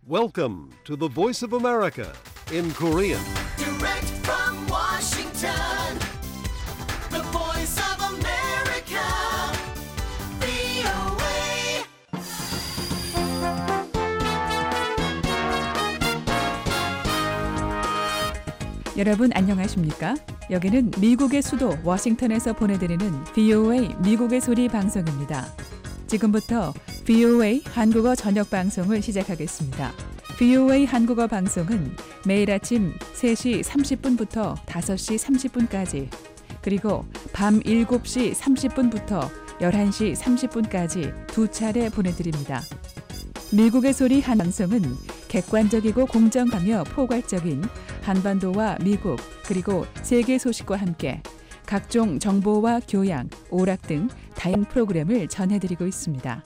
Welcome to the Voice of America in Korean. Direct from Washington, the voice of America, VOA. 여러분 안녕하십니까? 여기는 미국의 수도 워싱턴에서 보내드리는 VOA 미국의 소리 방송입니다. 지금부터 VOA 한국어 저녁 방송을 시작하겠습니다. VOA 한국어 방송은 매일 아침 3시 30분부터 5시 30분까지 그리고 밤 7시 30분부터 11시 30분까지 두 차례 보내드립니다. 미국의 소리 한 방송은 객관적이고 공정하며 포괄적인 한반도와 미국 그리고 세계 소식과 함께 각종 정보와 교양, 오락 등 다양한 프로그램을 전해드리고 있습니다.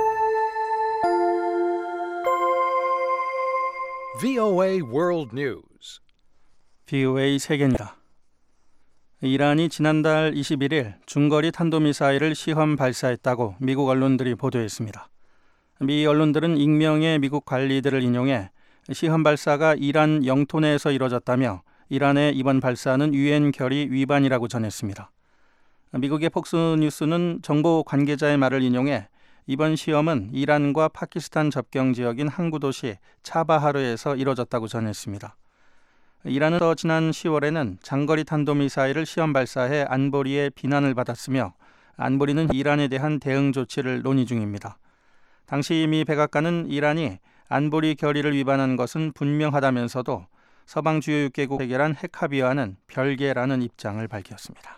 VOA World News. VOA 세계입니다. 이란이 지난달 21일 중거리 탄도미사일을 시험 발사했다고 미국 언론들이 보도했습니다. 미 언론들은 익명의 미국 관리들을 인용해 시험 발사가 이란 영토 내에서 이뤄졌다며 이란의 이번 발사는 유엔 결의 위반이라고 전했습니다. 미국의 폭스뉴스는 정보 관계자의 말을 인용해 이번 시험은 이란과 파키스탄 접경 지역인 항구 도시 차바하르에서 이뤄졌다고 전했습니다. 이란은 또 지난 10월에는 장거리 탄도미사일을 시험 발사해 안보리의 비난을 받았으며 안보리는 이란에 대한 대응 조치를 논의 중입니다. 당시 미 백악관은 이란이 안보리 결의를 위반한 것은 분명하다면서도 서방 주요 6개국 해결한 핵합의와는 별개라는 입장을 밝혔습니다.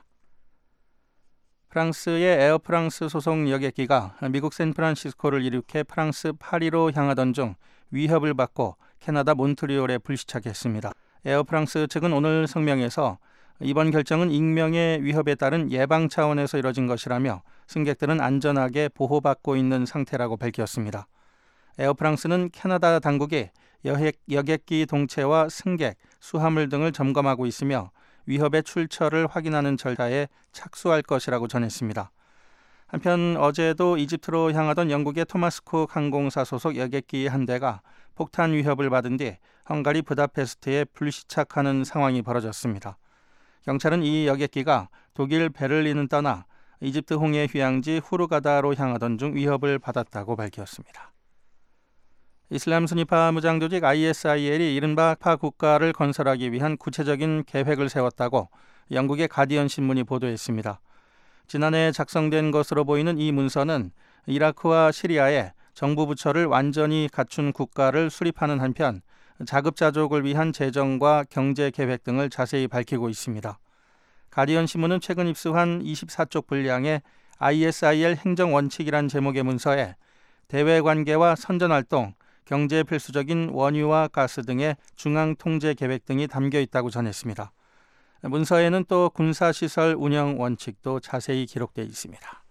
프랑스의 에어프랑스 소속 여객기가 미국 샌프란시스코를 이륙해 프랑스 파리로 향하던 중 위협을 받고 캐나다 몬트리올에 불시착했습니다. 에어프랑스 측은 오늘 성명에서 이번 결정은 익명의 위협에 따른 예방 차원에서 이뤄진 것이라며 승객들은 안전하게 보호받고 있는 상태라고 밝혔습니다. 에어프랑스는 캐나다 당국이 여객기 동체와 승객, 수하물 등을 점검하고 있으며 위협의 출처를 확인하는 절차에 착수할 것이라고 전했습니다. 한편 어제도 이집트로 향하던 영국의 토마스쿡 항공사 소속 여객기 한 대가 폭탄 위협을 받은 뒤 헝가리 부다페스트에 불시착하는 상황이 벌어졌습니다. 경찰은 이 여객기가 독일 베를린을 떠나 이집트 홍해 휴양지 후르가다로 향하던 중 위협을 받았다고 밝혔습니다. 이슬람 순위파 무장 조직 ISIL이 이른바 파 국가를 건설하기 위한 구체적인 계획을 세웠다고 영국의 가디언 신문이 보도했습니다. 지난해 작성된 것으로 보이는 이 문서는 이라크와 시리아에 정부 부처를 완전히 갖춘 국가를 수립하는 한편 자급자족을 위한 재정과 경제 계획 등을 자세히 밝히고 있습니다. 가디언 신문은 최근 입수한 24쪽 분량의 ISIL 행정 원칙이란 제목의 문서에 대외 관계와 선전 활동, 경제 필수적인 원유와 가스 등의 중앙 통제 계획 등이 담겨 있다고 전했습니다. 문서에는 또 군사시설 운영 원칙도 자세히 기록되어 있습니다.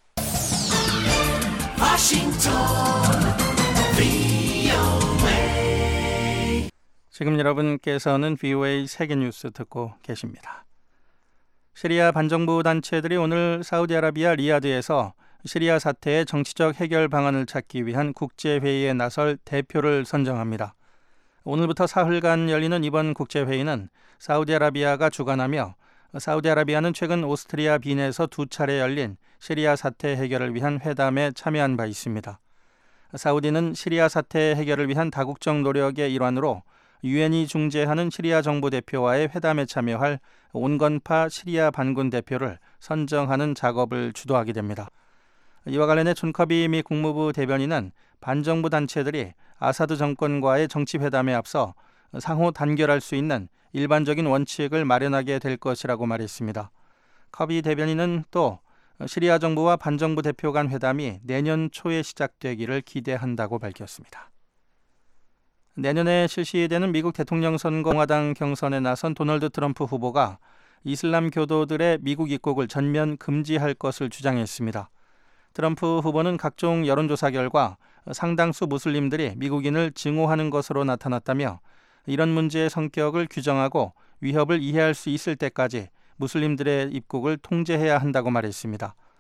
지금 여러분께서는 VOA 세계뉴스 듣고 계십니다. 시리아 반정부 단체들이 오늘 사우디아라비아 리야드에서 시리아 사태의 정치적 해결 방안을 찾기 위한 국제회의에 나설 대표를 선정합니다. 오늘부터 사흘간 열리는 이번 국제회의는 사우디아라비아가 주관하며 사우디아라비아는 최근 오스트리아 빈에서 두 차례 열린 시리아 사태 해결을 위한 회담에 참여한 바 있습니다. 사우디는 시리아 사태 해결을 위한 다국적 노력의 일환으로 유엔이 중재하는 시리아 정부 대표와의 회담에 참여할 온건파 시리아 반군 대표를 선정하는 작업을 주도하게 됩니다. 이와 관련해 존 커비 미 국무부 대변인은 반정부 단체들이 아사드 정권과의 정치회담에 앞서 상호 단결할 수 있는 일반적인 원칙을 마련하게 될 것이라고 말했습니다. 커비 대변인은 또 시리아 정부와 반정부 대표 간 회담이 내년 초에 시작되기를 기대한다고 밝혔습니다. 내년에 실시되는 미국 대통령 선거 공화당 경선에 나선 도널드 트럼프 후보가 이슬람 교도들의 미국 입국을 전면 금지할 것을 주장했습니다. 트럼프 후보는 각종 여론조사 결과 상당수 무슬림들이 미국인을 증오하는 것으로 나타났다며 이런 문제의 성격을 규정하고 위협을 이해할 수 있을 때까지 무슬림들의 입국을 통제해야 한다고 말했습니다.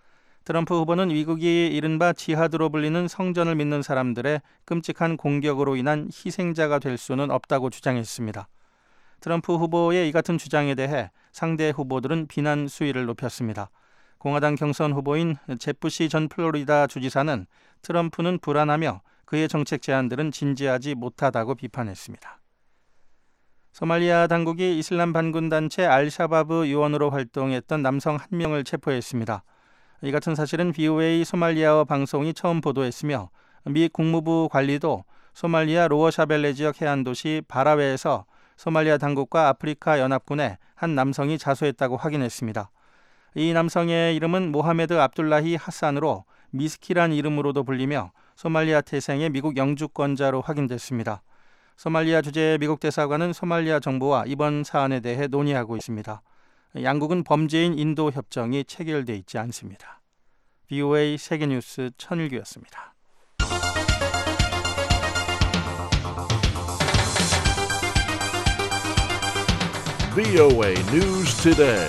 트럼프 후보는 미국이 이른바 지하드로 불리는 성전을 믿는 사람들의 끔찍한 공격으로 인한 희생자가 될 수는 없다고 주장했습니다. 트럼프 후보의 이 같은 주장에 대해 상대 후보들은 비난 수위를 높였습니다. 공화당 경선 후보인 잽 부시 전 플로리다 주지사는 트럼프는 불안하며 그의 정책 제안들은 진지하지 못하다고 비판했습니다. 소말리아 당국이 이슬람 반군 단체 알샤바브 요원으로 활동했던 남성 한 명을 체포했습니다. 이 같은 사실은 VOA 소말리아어 방송이 처음 보도했으며 미 국무부 관리도 소말리아 로어샤벨레 지역 해안도시 바라웨에서 소말리아 당국과 아프리카 연합군의 한 남성이 자수했다고 확인했습니다. 이 남성의 이름은 모하메드 압둘라히 하산으로 미스키란 이름으로도 불리며 소말리아 태생의 미국 영주권자로 확인됐습니다. 소말리아 주재 미국 대사관은 소말리아 정부와 이번 사안에 대해 논의하고 있습니다. 양국은 범죄인 인도 협정이 체결돼 있지 않습니다. VOA 세계뉴스 천일규였습니다. VOA News Today.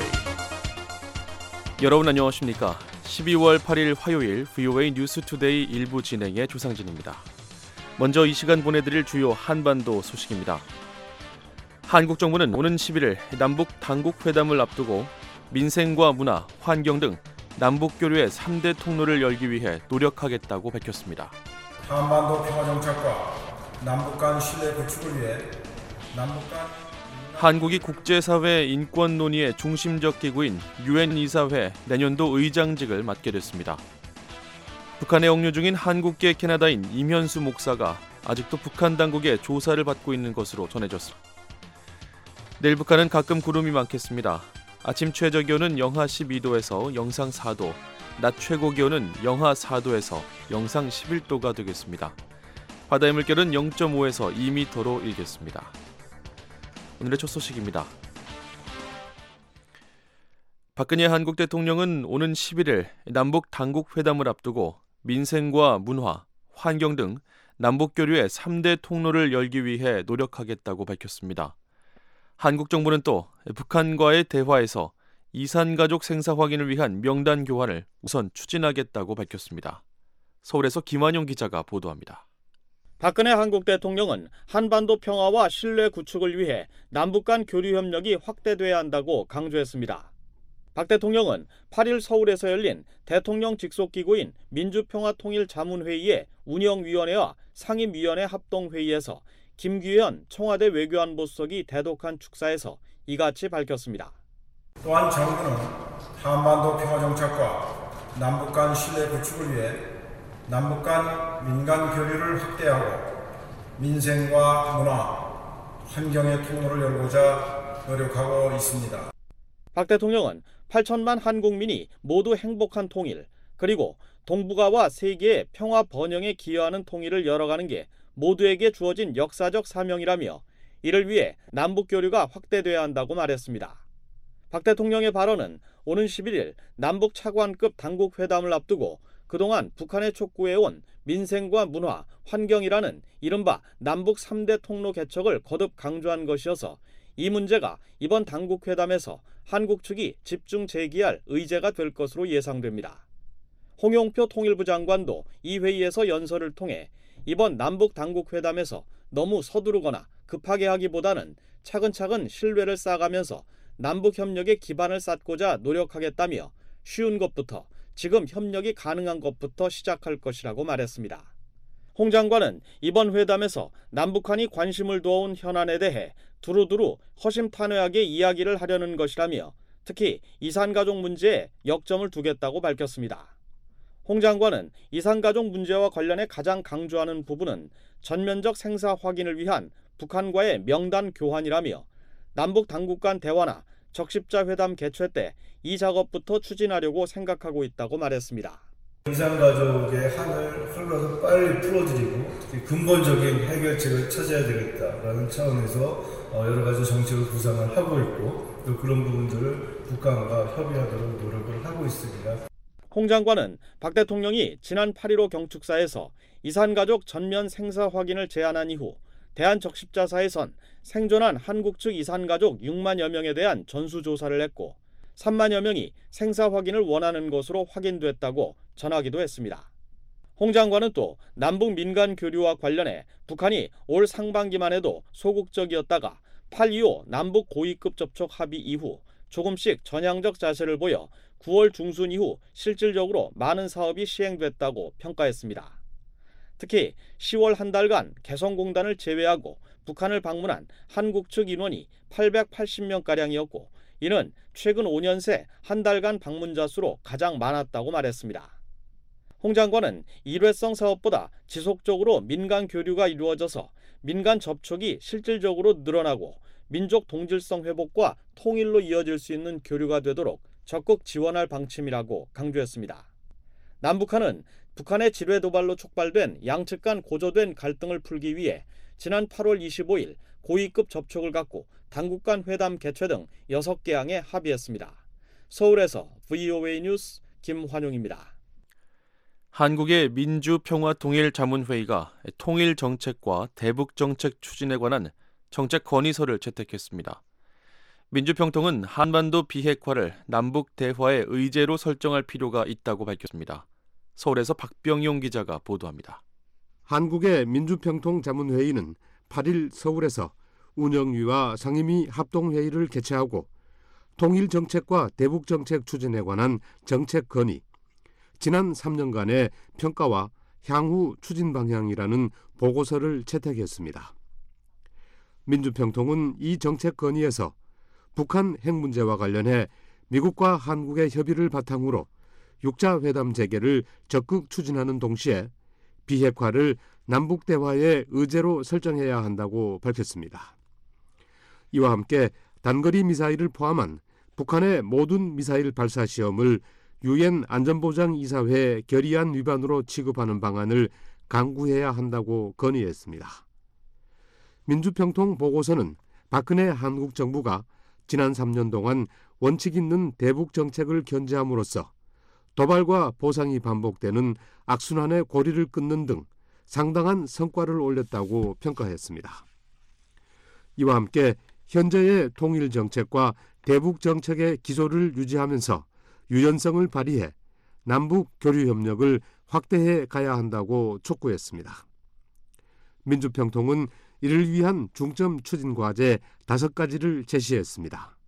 여러분 안녕하십니까? 12월 8일 화요일 VOA 뉴스 투데이 일부 진행의 조상진입니다. 먼저 이 시간 보내드릴 주요 한반도 소식입니다. 한국 정부는 오는 11일 남북 당국 회담을 앞두고 민생과 문화, 환경 등 남북 교류의 3대 통로를 열기 위해 노력하겠다고 밝혔습니다. 한반도 평화 정착과 남북 간 신뢰 구축을 위해 남북 간 한국이 국제사회 인권 논의의 중심적 기구인 UN 이사회 내년도 의장직을 맡게 됐습니다. 북한에 억류 중인 한국계 캐나다인 임현수 목사가 아직도 북한 당국의 조사를 받고 있는 것으로 전해졌습니다. 내일 북한은 가끔 구름이 많겠습니다. 아침 최저 기온은 영하 12도에서 영상 4도, 낮 최고 기온은 영하 4도에서 영상 11도가 되겠습니다. 바다의 물결은 0.5에서 2m로 일겠습니다. 오늘의 첫 소식입니다. 박근혜 한국 대통령은 오는 11일 남북 당국 회담을 앞두고 민생과 문화, 환경 등 남북 교류의 3대 통로를 열기 위해 노력하겠다고 밝혔습니다. 한국 정부는 또 북한과의 대화에서 이산가족 생사 확인을 위한 명단 교환을 우선 추진하겠다고 밝혔습니다. 서울에서 김환용 기자가 보도합니다. 박근혜 한국 대통령은 한반도 평화와 신뢰 구축을 위해 남북 간 교류 협력이 확대돼야 한다고 강조했습니다. 박 대통령은 8일 서울에서 열린 대통령 직속기구인 민주평화통일자문회의의 운영위원회와 상임위원회 합동회의에서 김규현 청와대 외교안보 수석이 대독한 축사에서 이같이 밝혔습니다. 또한 정부는 한반도 평화 정착과 남북 간 신뢰 구축을 위해 남북 간 민간 교류를 확대하고 민생과 문화, 환경의 통로를 열고자 노력하고 있습니다. 박 대통령은 8천만 한국민이 모두 행복한 통일, 그리고 동북아와 세계의 평화 번영에 기여하는 통일을 열어가는 게 모두에게 주어진 역사적 사명이라며 이를 위해 남북 교류가 확대돼야 한다고 말했습니다. 박 대통령의 발언은 오는 11일 남북 차관급 당국 회담을 앞두고 그동안 북한에 촉구해온 민생과 문화, 환경이라는 이른바 남북 3대 통로 개척을 거듭 강조한 것이어서 이 문제가 이번 당국 회담에서 한국 측이 집중 제기할 의제가 될 것으로 예상됩니다. 홍영표 통일부 장관도 이 회의에서 연설을 통해 이번 남북 당국 회담에서 너무 서두르거나 급하게 하기보다는 차근차근 신뢰를 쌓아가면서 남북 협력의 기반을 쌓고자 노력하겠다며 쉬운 것부터 지금 협력이 가능한 것부터 시작할 것이라고 말했습니다. 홍 장관은 이번 회담에서 남북한이 관심을 두어온 현안에 대해 두루두루 허심탄회하게 이야기를 하려는 것이라며 특히 이산가족 문제에 역점을 두겠다고 밝혔습니다. 홍 장관은 이산가족 문제와 관련해 가장 강조하는 부분은 전면적 생사 확인을 위한 북한과의 명단 교환이라며 남북 당국 간 대화나 적십자 회담 개최 때 이 작업부터 추진하려고 생각하고 있다고 말했습니다. 이산가족의 한을 흘러서 빨리 풀어드리고 특히 근본적인 해결책을 찾아야 되겠다라는 차원에서 여러 가지 정책을 구상을 하고 있고 또 그런 부분들을 북한과 협의하도록 노력을 하고 있습니다. 홍 장관은 박 대통령이 지난 8.15 경축사에서 이산가족 전면 생사 확인을 제안한 이후 대한적십자사에선 생존한 한국 측 이산가족 6만여 명에 대한 전수조사를 했고 3만여 명이 생사 확인을 원하는 것으로 확인됐다고 전하기도 했습니다. 홍 장관은 또 남북 민간 교류와 관련해 북한이 올 상반기만 해도 소극적이었다가 8.25 남북 고위급 접촉 합의 이후 조금씩 전향적 자세를 보여 9월 중순 이후 실질적으로 많은 사업이 시행됐다고 평가했습니다. 특히 10월 한 달간 개성공단을 제외하고 북한을 방문한 한국 측 인원이 880명가량이었고 이는 최근 5년 새 한 달간 방문자 수로 가장 많았다고 말했습니다. 홍 장관은 일회성 사업보다 지속적으로 민간 교류가 이루어져서 민간 접촉이 실질적으로 늘어나고 민족 동질성 회복과 통일로 이어질 수 있는 교류가 되도록 적극 지원할 방침이라고 강조했습니다. 남북한은 북한의 지뢰 도발로 촉발된 양측 간 고조된 갈등을 풀기 위해 지난 8월 25일 고위급 접촉을 갖고 당국 간 회담 개최 등 6개 항에 합의했습니다. 서울에서 VOA 뉴스 김환용입니다. 한국의 민주평화통일자문회의가 통일정책과 대북정책 추진에 관한 정책 건의서를 채택했습니다. 민주평통은 한반도 비핵화를 남북 대화의 의제로 설정할 필요가 있다고 밝혔습니다. 서울에서 박병용 기자가 보도합니다. 한국의 민주평통자문회의는 8일 서울에서 운영위와 상임위 합동회의를 개최하고 통일정책과 대북정책 추진에 관한 정책 건의, 지난 3년간의 평가와 향후 추진 방향이라는 보고서를 채택했습니다. 민주평통은 이 정책 건의에서 북한 핵 문제와 관련해 미국과 한국의 협의를 바탕으로 6자 회담 재개를 적극 추진하는 동시에 비핵화를 남북 대화의 의제로 설정해야 한다고 밝혔습니다. 이와 함께 단거리 미사일을 포함한 북한의 모든 미사일 발사 시험을 유엔 안전보장이사회 결의안 위반으로 취급하는 방안을 강구해야 한다고 건의했습니다. 민주평통 보고서는 박근혜 한국 정부가 지난 3년 동안 원칙 있는 대북 정책을 견제함으로써 도발과 보상이 반복되는 악순환의 고리를 끊는 등 상당한 성과를 올렸다고 평가했습니다. 이와 함께 현재의 통일 정책과 대북 정책의 기조를 유지하면서 유연성을 발휘해 남북 교류 협력을 확대해 가야 한다고 촉구했습니다. 민주평통은 이를 위한 중점 추진 과제 5가지를 제시했습니다.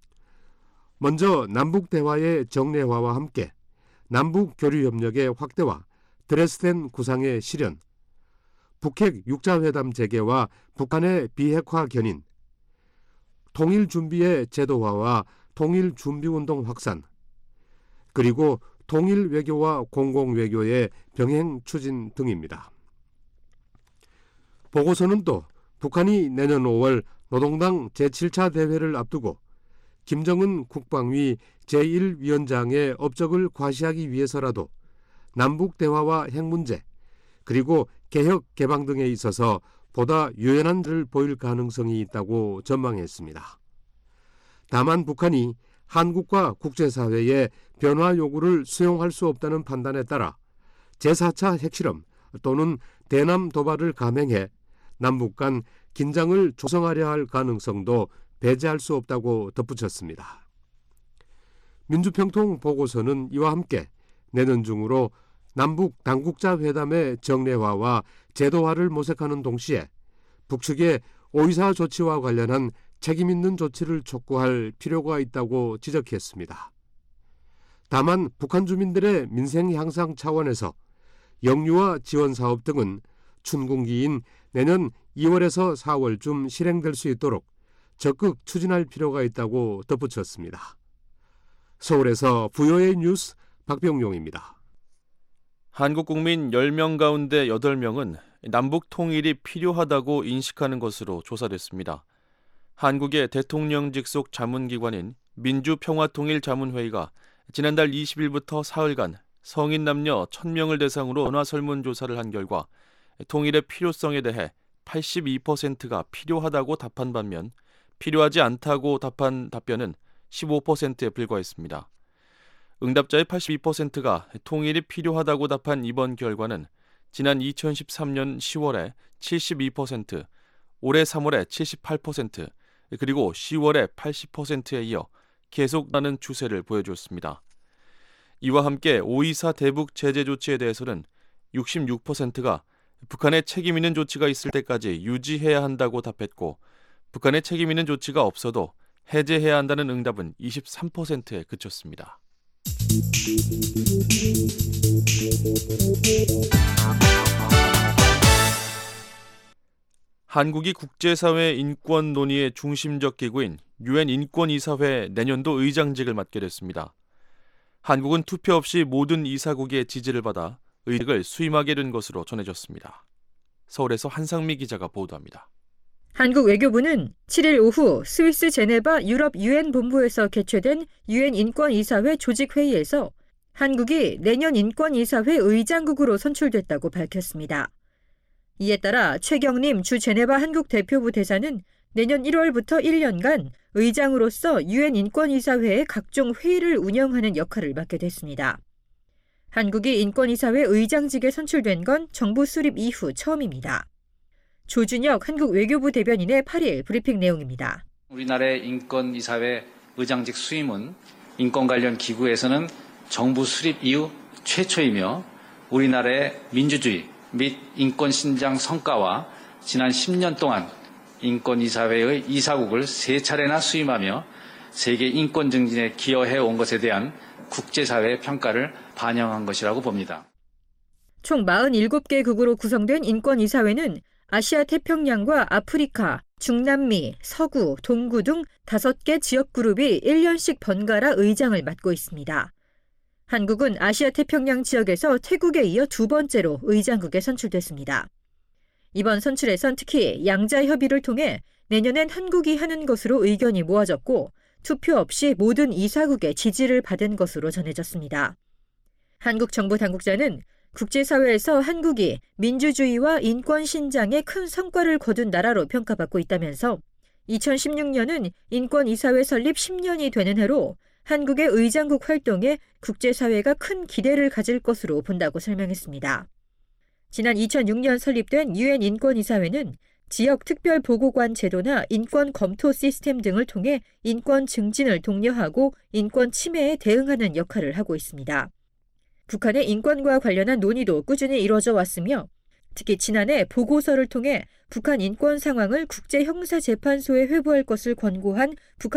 먼저 남북 대화의 정례화와 함께 남북 교류 협력의 확대와 드레스덴 구상의 실현, 북핵 6자 회담 재개와 북한의 비핵화 견인, 통일 준비의 제도화와 통일 준비운동 확산, 그리고 통일 외교와 공공 외교의 병행 추진 등입니다. 보고서는 또 북한이 내년 5월 노동당 제7차 대회를 앞두고 김정은 국방위 제1위원장의 업적을 과시하기 위해서라도 남북 대화와 핵 문제, 그리고 개혁 개방 등에 있어서 보다 유연한 일을 보일 가능성이 있다고 전망했습니다. 다만 북한이 한국과 국제사회의 변화 요구를 수용할 수 없다는 판단에 따라 제4차 핵실험 또는 대남 도발을 감행해 남북 간 긴장을 조성하려 할 가능성도 배제할 수 없다고 덧붙였습니다. 민주평통 보고서는 이와 함께 내년 중으로 남북 당국자 회담의 정례화와 제도화를 모색하는 동시에 북측의 오이사 조치와 관련한 책임 있는 조치를 촉구할 필요가 있다고 지적했습니다. 다만 북한 주민들의 민생 향상 차원에서 영유아 지원 사업 등은 춘궁기인 내년 2월에서 4월쯤 실행될 수 있도록 적극 추진할 필요가 있다고 덧붙였습니다. 서울에서 VOA 뉴스 박병용입니다. 한국 국민 10명 가운데 8명은 남북 통일이 필요하다고 인식하는 것으로 조사됐습니다. 한국의 대통령 직속 자문기관인 민주평화통일자문회의가 지난달 20일부터 사흘간 성인 남녀 1000명을 대상으로 전화 설문조사를 한 결과 통일의 필요성에 대해 82%가 필요하다고 답한 반면 필요하지 않다고 답한 답변은 15%에 불과했습니다. 응답자의 82%가 통일이 필요하다고 답한 이번 결과는 지난 2013년 10월에 72%, 올해 3월에 78%, 그리고 10월에 80%에 이어 계속나는 추세를 보여주었습니다. 이와 함께 524 대북 제재 조치에 대해서는 66%가 북한에 책임 있는 조치가 있을 때까지 유지해야 한다고 답했고, 북한에 책임 있는 조치가 없어도 해제해야 한다는 응답은 23%에 그쳤습니다. 한국이 국제사회 인권 논의의 중심적 기구인 유엔 인권이사회 내년도 의장직을 맡게 됐습니다. 한국은 투표 없이 모든 이사국의 지지를 받아 의직을 수임하게 된 것으로 전해졌습니다. 서울에서 한상미 기자가 보도합니다. 한국 외교부는 7일 오후 스위스 제네바 유럽 유엔 본부에서 개최된 유엔 인권이사회 조직회의에서 한국이 내년 인권이사회 의장국으로 선출됐다고 밝혔습니다. 이에 따라 최경림 주 제네바 한국 대표부 대사는 내년 1월부터 1년간 의장으로서 유엔 인권이사회의 각종 회의를 운영하는 역할을 맡게 됐습니다. 한국이 인권이사회 의장직에 선출된 건 정부 수립 이후 처음입니다. 조준혁 한국 외교부 대변인의 8일 브리핑 내용입니다. 우리나라의 인권이사회 의장직 수임은 인권 관련 기구에서는 정부 수립 이후 최초이며 우리나라의 민주주의 및 인권 신장 성과와 지난 10년 동안 인권이사회의 이사국을 3차례나 수임하며 세계 인권 증진에 기여해 온 것에 대한 국제사회의 평가를 반영한 것이라고 봅니다. 총 47개 국으로 구성된 인권이사회는 아시아 태평양과 아프리카, 중남미, 서구, 동구 등 5개 지역그룹이 1년씩 번갈아 의장을 맡고 있습니다. 한국은 아시아 태평양 지역에서 태국에 이어 2번째로 의장국에 선출됐습니다. 이번 선출에선 특히 양자 협의를 통해 내년엔 한국이 하는 것으로 의견이 모아졌고 투표 없이 모든 이사국의 지지를 받은 것으로 전해졌습니다. 한국 정부 당국자는 국제사회에서 한국이 민주주의와 인권 신장에 큰 성과를 거둔 나라로 평가받고 있다면서 2016년은 인권이사회 설립 10년이 되는 해로 한국의 의장국 활동에 국제사회가 큰 기대를 가질 것으로 본다고 설명했습니다. 지난 2006년 설립된 유엔 인권이사회는 지역 특별 보고관 제도나 인권 검토 시스템 등을 통해 인권 증진을 독려하고 인권 침해에 대응하는 역할을 하고 있습니다. 북한의 인권과 관련한 논의도 꾸준히 이뤄져 왔으며 특히 지난해 보고서를 통해 북한 인권 상황을 국제형사재판소에 회부할 것을 권고한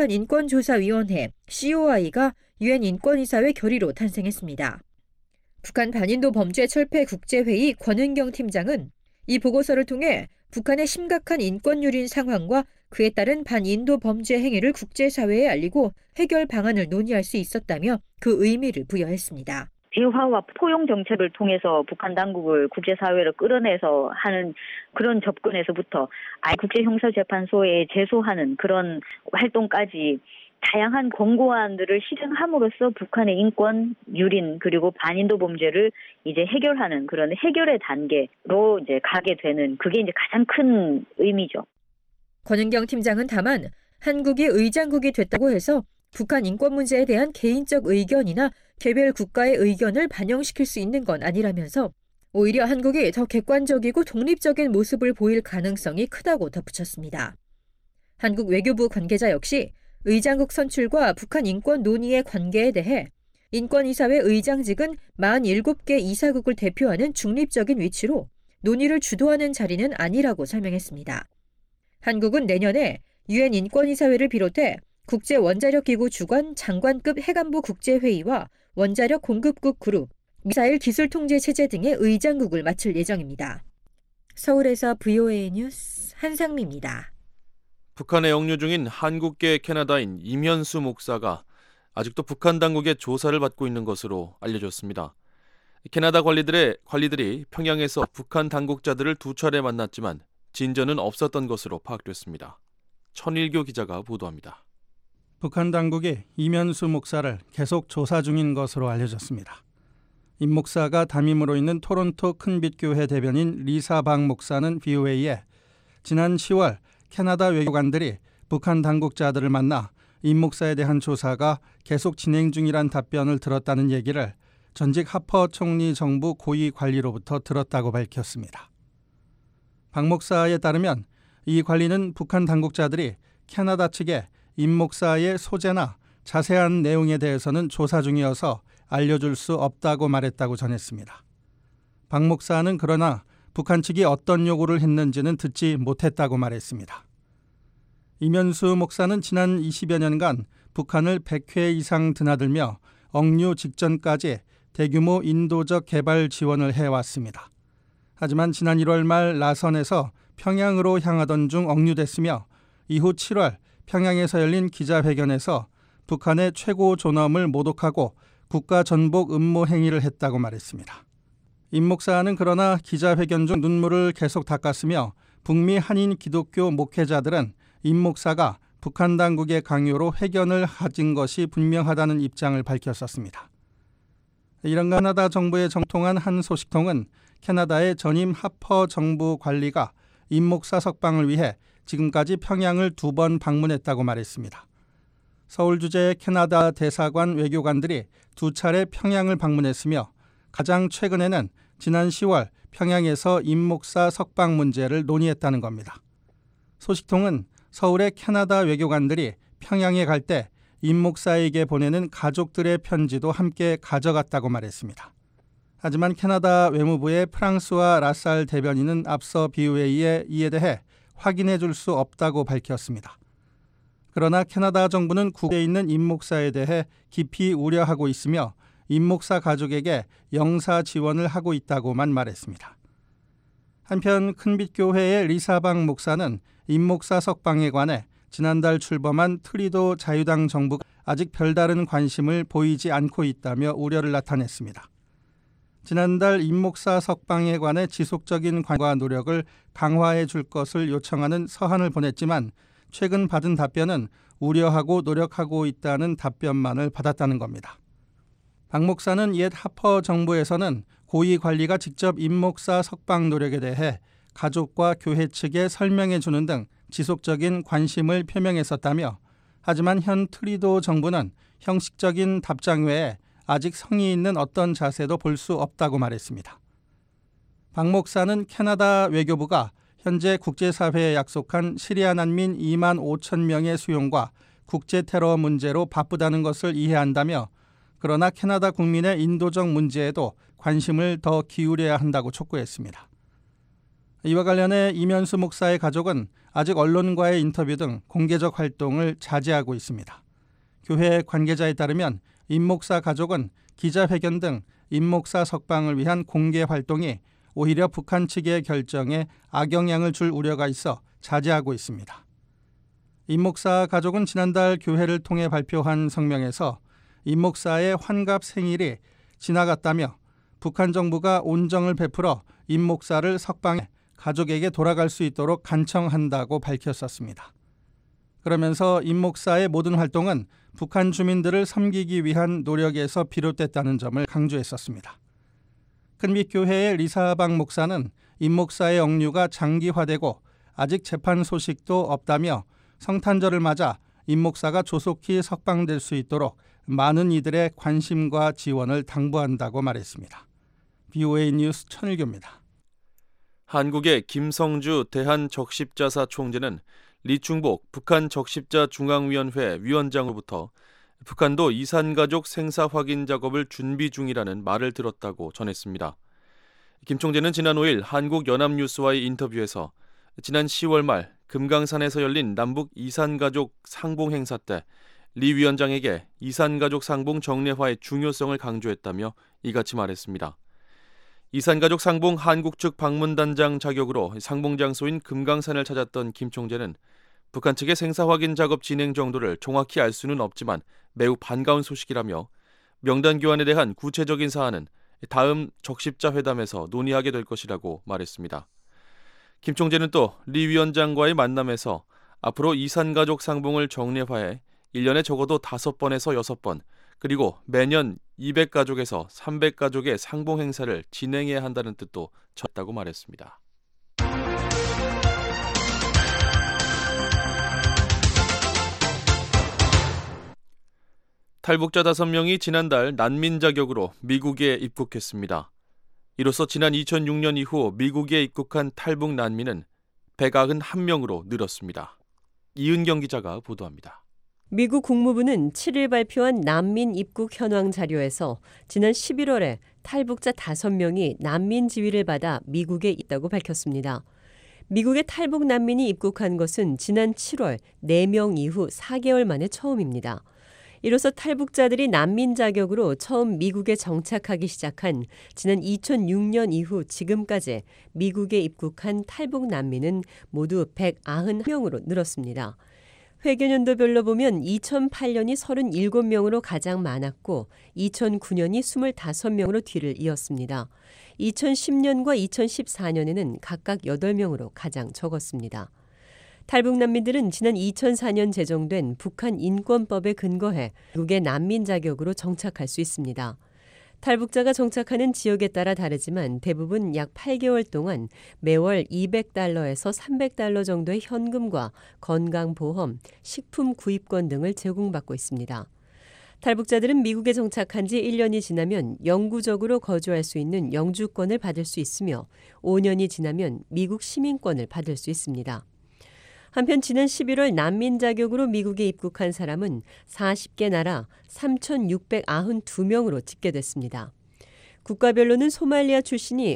북한인권조사위원회 COI가 유엔 인권이사회 결의로 탄생했습니다. 북한 반인도 범죄 철폐 국제회의 권은경 팀장은 이 보고서를 통해 북한의 심각한 인권유린 상황과 그에 따른 반인도 범죄 행위를 국제사회에 알리고 해결 방안을 논의할 수 있었다며 그 의미를 부여했습니다. 대화와 포용 정책을 통해서 북한 당국을 국제사회로 끌어내서 하는 그런 접근에서부터 국제형사재판소에 제소하는 그런 활동까지 다양한 권고안들을 실행함으로써 북한의 인권 유린 그리고 반인도 범죄를 이제 해결하는 그런 해결의 단계로 이제 가게 되는 그게 이제 가장 큰 의미죠. 권은경 팀장은 다만 한국이 의장국이 됐다고 해서 북한 인권 문제에 대한 개인적 의견이나 개별 국가의 의견을 반영시킬 수 있는 건 아니라면서 오히려 한국이 더 객관적이고 독립적인 모습을 보일 가능성이 크다고 덧붙였습니다. 한국 외교부 관계자 역시 의장국 선출과 북한 인권 논의의 관계에 대해 인권이사회 의장직은 47개 이사국을 대표하는 중립적인 위치로 논의를 주도하는 자리는 아니라고 설명했습니다. 한국은 내년에 유엔 인권이사회를 비롯해 국제원자력기구 주관 장관급 해관부 국제회의와 원자력 공급국 그룹, 미사일 기술통제체제 등의 의장국을 맡을 예정입니다. 서울에서 VOA 뉴스 한상미입니다. 북한에 억류 중인 한국계 캐나다인 임현수 목사가 아직도 북한 당국의 조사를 받고 있는 것으로 알려졌습니다. 캐나다 관리들이 평양에서 북한 당국자들을 2차례 만났지만 진전은 없었던 것으로 파악됐습니다. 천일교 기자가 보도합니다. 북한 당국이 임현수 목사를 계속 조사 중인 것으로 알려졌습니다. 임 목사가 담임으로 있는 토론토 큰빛교회 대변인 리사방 목사는 VOA에 지난 10월 캐나다 외교관들이 북한 당국자들을 만나 임 목사에 대한 조사가 계속 진행 중이란 답변을 들었다는 얘기를 전직 하퍼 총리 정부 고위 관리로부터 들었다고 밝혔습니다. 박 목사에 따르면 이 관리는 북한 당국자들이 캐나다 측에 임 목사의 소재나 자세한 내용에 대해서는 조사 중이어서 알려줄 수 없다고 말했다고 전했습니다. 박 목사는 그러나 북한 측이 어떤 요구를 했는지는 듣지 못했다고 말했습니다. 이면수 목사는 지난 20여 년간 북한을 100회 이상 드나들며 억류 직전까지 대규모 인도적 개발 지원을 해왔습니다. 하지만 지난 1월 말 라선에서 평양으로 향하던 중 억류됐으며 이후 7월 평양에서 열린 기자회견에서 북한의 최고 존엄을 모독하고 국가 전복 음모 행위를 했다고 말했습니다. 임 목사는 그러나 기자회견 중 눈물을 계속 닦았으며 북미 한인 기독교 목회자들은 임 목사가 북한 당국의 강요로 회견을 가진 것이 분명하다는 입장을 밝혔었습니다. 이런 캐나다 정부에 정통한 한 소식통은 캐나다의 전임 하퍼 정부 관리가 임 목사 석방을 위해 지금까지 평양을 2번 방문했다고 말했습니다. 서울 주재 캐나다 대사관 외교관들이 2차례 평양을 방문했으며 가장 최근에는 지난 10월 평양에서 임 목사 석방 문제를 논의했다는 겁니다. 소식통은 서울의 캐나다 외교관들이 평양에 갈 때 임 목사에게 보내는 가족들의 편지도 함께 가져갔다고 말했습니다. 하지만 캐나다 외무부의 프랑스와 라살 대변인은 앞서 BOA에 이에 대해 확인해 줄 수 없다고 밝혔습니다. 그러나 캐나다 정부는 국내에 있는 임 목사에 대해 깊이 우려하고 있으며 임 목사 가족에게 영사 지원을 하고 있다고만 말했습니다. 한편 큰빛교회의 리사방 목사는 임 목사 석방에 관해 지난달 출범한 트리도 자유당 정부가 아직 별다른 관심을 보이지 않고 있다며 우려를 나타냈습니다. 지난달 임 목사 석방에 관해 지속적인 관과 노력을 강화해 줄 것을 요청하는 서한을 보냈지만 최근 받은 답변은 우려하고 노력하고 있다는 답변만을 받았다는 겁니다. 박 목사는 옛 하퍼 정부에서는 고위 관리가 직접 임 목사 석방 노력에 대해 가족과 교회 측에 설명해 주는 등 지속적인 관심을 표명했었다며 하지만 현 트리도 정부는 형식적인 답장 외에 아직 성의 있는 어떤 자세도 볼 수 없다고 말했습니다. 박 목사는 캐나다 외교부가 현재 국제사회에 약속한 시리아 난민 2만 5천 명의 수용과 국제테러 문제로 바쁘다는 것을 이해한다며 그러나 캐나다 국민의 인도적 문제에도 관심을 더 기울여야 한다고 촉구했습니다. 이와 관련해 이면수 목사의 가족은 아직 언론과의 인터뷰 등 공개적 활동을 자제하고 있습니다. 교회 관계자에 따르면 임 목사 가족은 기자회견 등 임 목사 석방을 위한 공개 활동이 오히려 북한 측의 결정에 악영향을 줄 우려가 있어 자제하고 있습니다. 임 목사 가족은 지난달 교회를 통해 발표한 성명에서 임 목사의 환갑 생일이 지나갔다며 북한 정부가 온정을 베풀어 임 목사를 석방해 가족에게 돌아갈 수 있도록 간청한다고 밝혔었습니다. 그러면서 임 목사의 모든 활동은 북한 주민들을 섬기기 위한 노력에서 비롯됐다는 점을 강조했었습니다. 큰빛교회의 리사방 목사는 임 목사의 억류가 장기화되고 아직 재판 소식도 없다며 성탄절을 맞아 임 목사가 조속히 석방될 수 있도록 많은 이들의 관심과 지원을 당부한다고 말했습니다. BOA 뉴스 천일교입니다. 한국의 김성주 대한적십자사 총재는 리충복 북한 적십자 중앙위원회 위원장으로부터 북한도 이산가족 생사 확인 작업을 준비 중이라는 말을 들었다고 전했습니다. 김 총재는 지난 5일 한국연합뉴스와의 인터뷰에서 지난 10월 말 금강산에서 열린 남북 이산가족 상봉 행사 때 리 위원장에게 이산가족 상봉 정례화의 중요성을 강조했다며 이같이 말했습니다. 이산가족 상봉 한국 측 방문단장 자격으로 상봉 장소인 금강산을 찾았던 김 총재는 북한 측의 생사 확인 작업 진행 정도를 정확히 알 수는 없지만 매우 반가운 소식이라며 명단 교환에 대한 구체적인 사안은 다음 적십자 회담에서 논의하게 될 것이라고 말했습니다. 김 총재는 또 리 위원장과의 만남에서 앞으로 이산가족 상봉을 정례화해 1년에 적어도 5번에서 6번 그리고 매년 200가족에서 300가족의 상봉 행사를 진행해야 한다는 뜻도 전했다고 말했습니다. 탈북자 5명이 지난달 난민 자격으로 미국에 입국했습니다. 이로써 지난 2006년 이후 미국에 입국한 탈북 난민은 191명으로 늘었습니다. 이은경 기자가 보도합니다. 미국 국무부는 7일 발표한 난민 입국 현황 자료에서 지난 11월에 탈북자 5명이 난민 지위를 받아 미국에 있다고 밝혔습니다. 미국에 탈북 난민이 입국한 것은 지난 7월 4명 이후 4개월 만에 처음입니다. 이로써 탈북자들이 난민 자격으로 처음 미국에 정착하기 시작한 지난 2006년 이후 지금까지 미국에 입국한 탈북 난민은 모두 191명으로 늘었습니다. 회계연도별로 보면 2008년이 37명으로 가장 많았고 2009년이 25명으로 뒤를 이었습니다. 2010년과 2014년에는 각각 8명으로 가장 적었습니다. 탈북 난민들은 지난 2004년 제정된 북한 인권법에 근거해 미국의 난민 자격으로 정착할 수 있습니다. 탈북자가 정착하는 지역에 따라 다르지만 대부분 약 8개월 동안 매월 $200에서 $300 정도의 현금과 건강보험, 식품 구입권 등을 제공받고 있습니다. 탈북자들은 미국에 정착한 지 1년이 지나면 영구적으로 거주할 수 있는 영주권을 받을 수 있으며 5년이 지나면 미국 시민권을 받을 수 있습니다. 한편 지난 11월 난민 자격으로 미국에 입국한 사람은 40개 나라 3,692명으로 집계됐습니다. 국가별로는 소말리아 출신이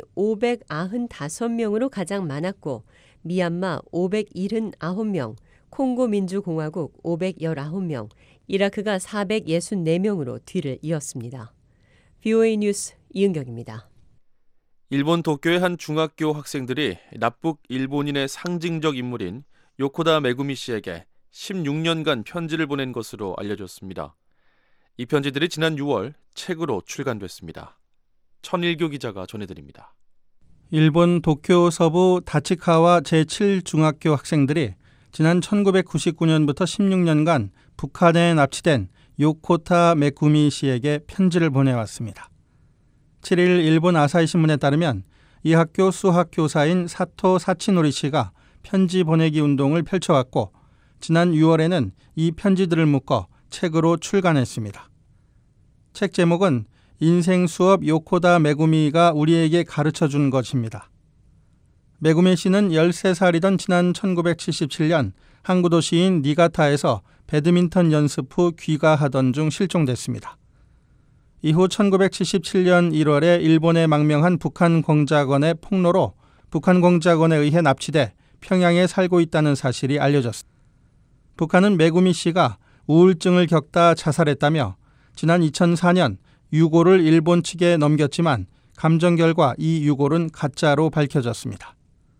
595명으로 가장 많았고 미얀마 579명, 콩고 민주공화국 519명, 이라크가 464명으로 뒤를 이었습니다. VOA 뉴스 이은경입니다. 일본 도쿄의 한 중학교 학생들이 납북 일본인의 상징적 인물인 요코다 메구미 씨에게 16년간 편지를 보낸 것으로 알려졌습니다. 이 편지들이 지난 6월 책으로 출간됐습니다. 천일교 기자가 전해드립니다. 일본 도쿄 서부 다치카와 제7중학교 학생들이 지난 1999년부터 16년간 북한에 납치된 요코타 메구미 씨에게 편지를 보내왔습니다. 7일 일본 아사히 신문에 따르면 이 학교 수학 교사인 사토 사치노리 씨가 편지 보내기 운동을 펼쳐왔고 지난 6월에는 이 편지들을 묶어 책으로 출간했습니다. 책 제목은 인생 수업 요코다 메구미가 우리에게 가르쳐준 것입니다. 메구미 씨는 13살이던 지난 1977년 항구 도시인 니가타에서 배드민턴 연습 후 귀가하던 중 실종됐습니다. 이후 1977년 1월에 일본에 망명한 북한 공작원의 폭로로 북한 공작원에 의해 납치돼 평양에 살고 있다는 사실이 알려졌습니다. 북한은 메구미 씨가 우울증을 겪다 자살했다며 지난 2004년 유고를 일본 측에 넘겼지만 감정 결과 이 유고는 가짜로 밝혀졌습니다.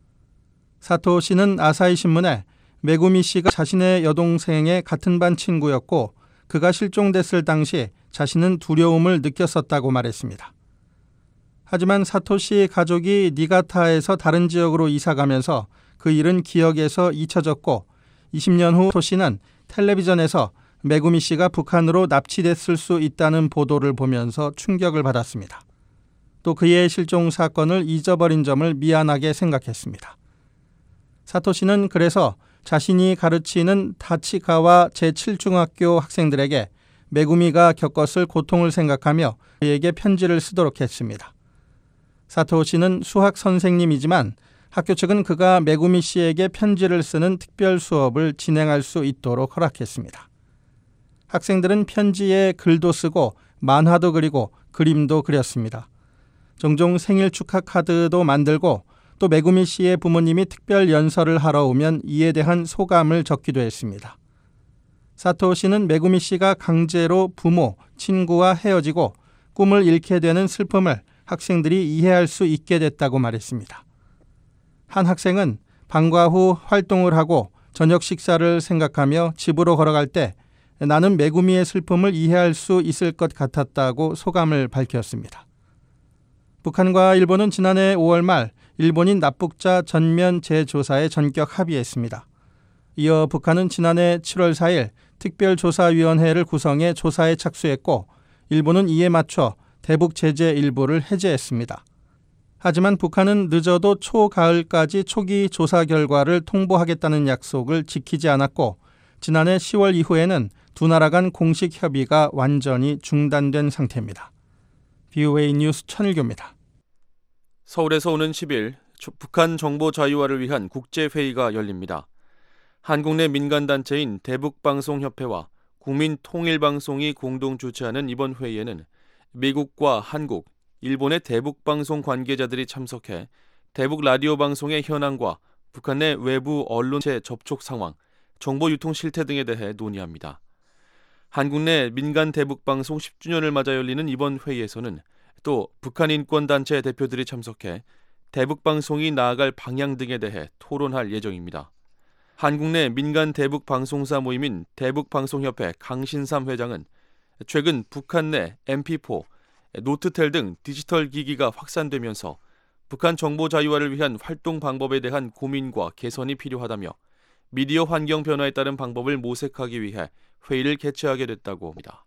사토 씨는 아사히 신문에 메구미 씨가 자신의 여동생의 같은 반 친구였고 그가 실종됐을 당시 자신은 두려움을 느꼈었다고 말했습니다. 하지만 사토 씨 가족이 니가타에서 다른 지역으로 이사가면서 그 일은 기억에서 잊혀졌고 20년 후 사토 씨는 텔레비전에서 메구미 씨가 북한으로 납치됐을 수 있다는 보도를 보면서 충격을 받았습니다. 또 그의 실종 사건을 잊어버린 점을 미안하게 생각했습니다. 사토 씨는 그래서 자신이 가르치는 다치카와 제7중학교 학생들에게 메구미가 겪었을 고통을 생각하며 그에게 편지를 쓰도록 했습니다. 사토 씨는 수학 선생님이지만 학교 측은 그가 메구미 씨에게 편지를 쓰는 특별 수업을 진행할 수 있도록 허락했습니다. 학생들은 편지에 글도 쓰고 만화도 그리고 그림도 그렸습니다. 종종 생일 축하 카드도 만들고 또 메구미 씨의 부모님이 특별 연설을 하러 오면 이에 대한 소감을 적기도 했습니다. 사토 씨는 메구미 씨가 강제로 부모, 친구와 헤어지고 꿈을 잃게 되는 슬픔을 학생들이 이해할 수 있게 됐다고 말했습니다. 한 학생은 방과 후 활동을 하고 저녁 식사를 생각하며 집으로 걸어갈 때 나는 메구미의 슬픔을 이해할 수 있을 것 같았다고 소감을 밝혔습니다. 북한과 일본은 지난해 5월 말 일본인 납북자 전면 재조사에 전격 합의했습니다. 이어 북한은 지난해 7월 4일 특별조사위원회를 구성해 조사에 착수했고 일본은 이에 맞춰 대북 제재 일부를 해제했습니다. 하지만 북한은 늦어도 초가을까지 초기 조사 결과를 통보하겠다는 약속을 지키지 않았고 지난해 10월 이후에는 두 나라 간 공식 협의가 완전히 중단된 상태입니다. VOA 뉴스 천일교입니다. 서울에서 오는 10일 북한 정보 자유화를 위한 국제회의가 열립니다. 한국 내 민간단체인 대북방송협회와 국민통일방송이 공동 주최하는 이번 회의에는 미국과 한국, 일본의 대북방송 관계자들이 참석해 대북 라디오 방송의 현황과 북한 내 외부 언론체 접촉 상황, 정보 유통 실태 등에 대해 논의합니다. 한국 내 민간 대북방송 10주년을 맞아 열리는 이번 회의에서는 또 북한 인권단체 대표들이 참석해 대북방송이 나아갈 방향 등에 대해 토론할 예정입니다. 한국 내 민간 대북방송사 모임인 대북방송협회 강신삼 회장은 최근 북한 내 MP4, 노트텔 등 디지털 기기가 확산되면서 북한 정보 자유화를 위한 활동 방법에 대한 고민과 개선이 필요하다며 미디어 환경 변화에 따른 방법을 모색하기 위해 회의를 개최하게 됐다고 합니다.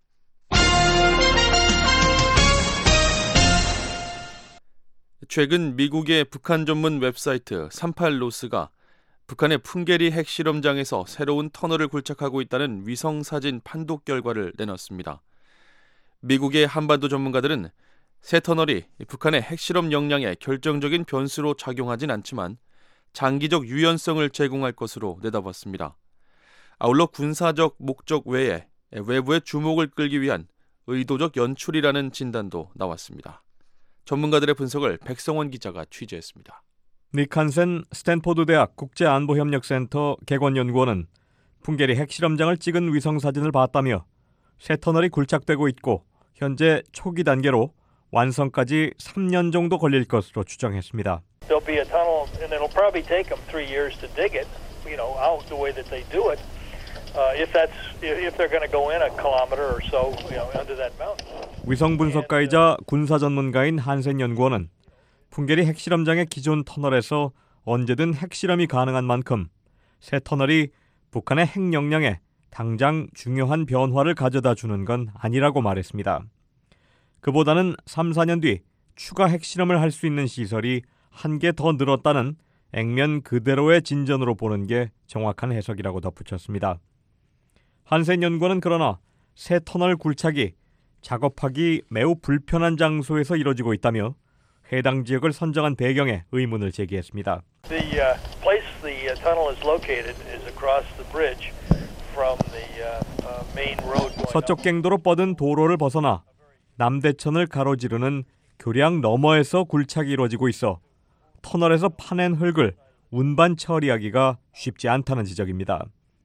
최근 미국의 북한 전문 웹사이트 38로스가 북한의 풍계리 핵실험장에서 새로운 터널을 굴착하고 있다는 위성사진 판독 결과를 내놨습니다. 미국의 한반도 전문가들은 새 터널이 북한의 핵실험 역량에 결정적인 변수로 작용하진 않지만 장기적 유연성을 제공할 것으로 내다봤습니다. 아울러 군사적 목적 외에 외부의 주목을 끌기 위한 의도적 연출이라는 진단도 나왔습니다. 전문가들의 분석을 백성원 기자가 취재했습니다. 닉 한센 스탠포드 대학 국제안보협력센터 객원연구원은 풍계리 핵실험장을 찍은 위성사진을 봤다며 새 터널이 굴착되고 있고 현재 초기 단계로 완성까지 3년 정도 걸릴 것으로 추정했습니다. There'll be a tunnel and it'll probably take them 3 years to dig it, out the way that they do it. If they're going to go in a kilometer or so, under that mountain. 위성 분석가이자 군사 전문가인 한센 연구원은 풍계리 핵실험장의 기존 터널에서 언제든 핵실험이 가능한 만큼 새 터널이 북한의 핵 역량에 당장 중요한 변화를 가져다 주는 건 아니라고 말했습니다. 그보다는 3, 4년 뒤 추가 핵실험을 할 수 있는 시설이 한 개 더 늘었다는 액면 그대로의 진전으로 보는 게 정확한 해석이라고 덧붙였습니다. 한센 연구원은 그러나 새 터널 굴착이 작업하기 매우 불편한 장소에서 이뤄지고 있다며 해당 지역을 선정한 배경에 의문을 제기했습니다. The place the tunnel is located is across the bridge from the main road. 서쪽 갱도로 뻗은 도로를 벗어나 남대천을 가로지르는 교량 너머에서 굴착이 이루어지고 있어 터널에서 파낸 흙을 운반 처리하기가 쉽지 않다는 지적입니다.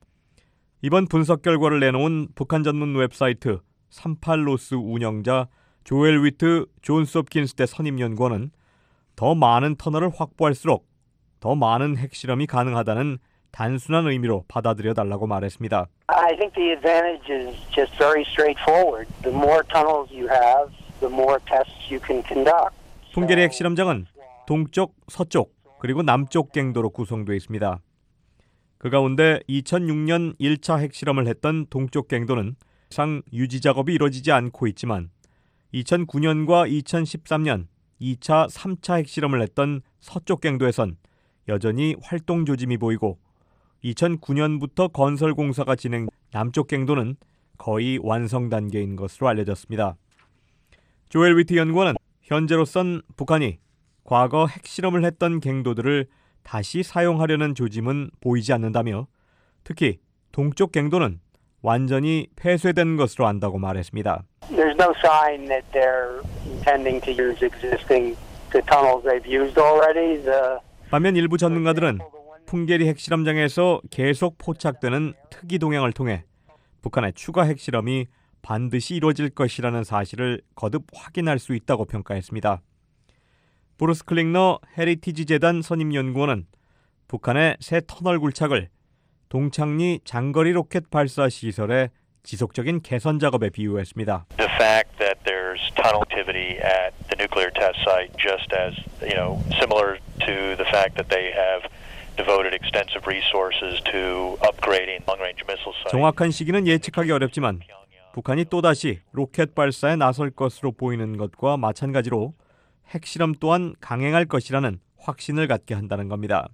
이번 분석 결과를 내놓은 북한 전문 웹사이트 38로스 운영자 조엘 위트 존스 홉킨스대 선임연구원은 더 많은 터널을 확보할수록 더 많은 핵실험이 가능하다는 단순한 의미로 받아들여 달라고 말했습니다. I think the advantage is just very straightforward. The more tunnels you have, the more tests you can conduct. 풍계리 핵실험장은 동쪽, 서쪽, 그리고 남쪽 갱도로 구성되어 있습니다. 그 가운데 2006년 1차 핵실험을 했던 동쪽 갱도는 상 유지 작업이 이루어지지 않고 있지만 2009년과 2013년 2차, 3차 핵실험을 했던 서쪽 갱도에선 여전히 활동 조짐이 보이고 2009년부터 건설 공사가 진행 남쪽 갱도는 거의 완성 단계인 것으로 알려졌습니다. 조엘 위트 연구원은 현재로선 북한이 과거 핵실험을 했던 갱도들을 다시 사용하려는 조짐은 보이지 않는다며 특히 동쪽 갱도는 완전히 폐쇄된 것으로 안다고 말했습니다. There's no sign that they're intending to use existing the tunnels they've used already. 반면 일부 전문가들은 풍계리 핵실험장에서 계속 포착되는 특이 동향을 통해 북한의 추가 핵실험이 반드시 이루어질 것이라는 사실을 거듭 확인할 수 있다고 평가했습니다. 브루스 클링너 헤리티지 재단 선임 연구원은 북한의 새 터널 굴착을 동창리 장거리 로켓 발사 시설의 지속적인 개선 작업에 비유했습니다. The fact that there's tunnel activity at the nuclear test site just as, similar to the fact that they have devoted extensive resources to upgrading long-range missile sites. 정확한 시기는 예측하기 어렵지만 북한이 또다시 로켓 발사에 나설 것으로 보이는 것과 마찬가지로 핵실험 또한 강행할 것이라는 확신을 갖게 한다는 겁니다.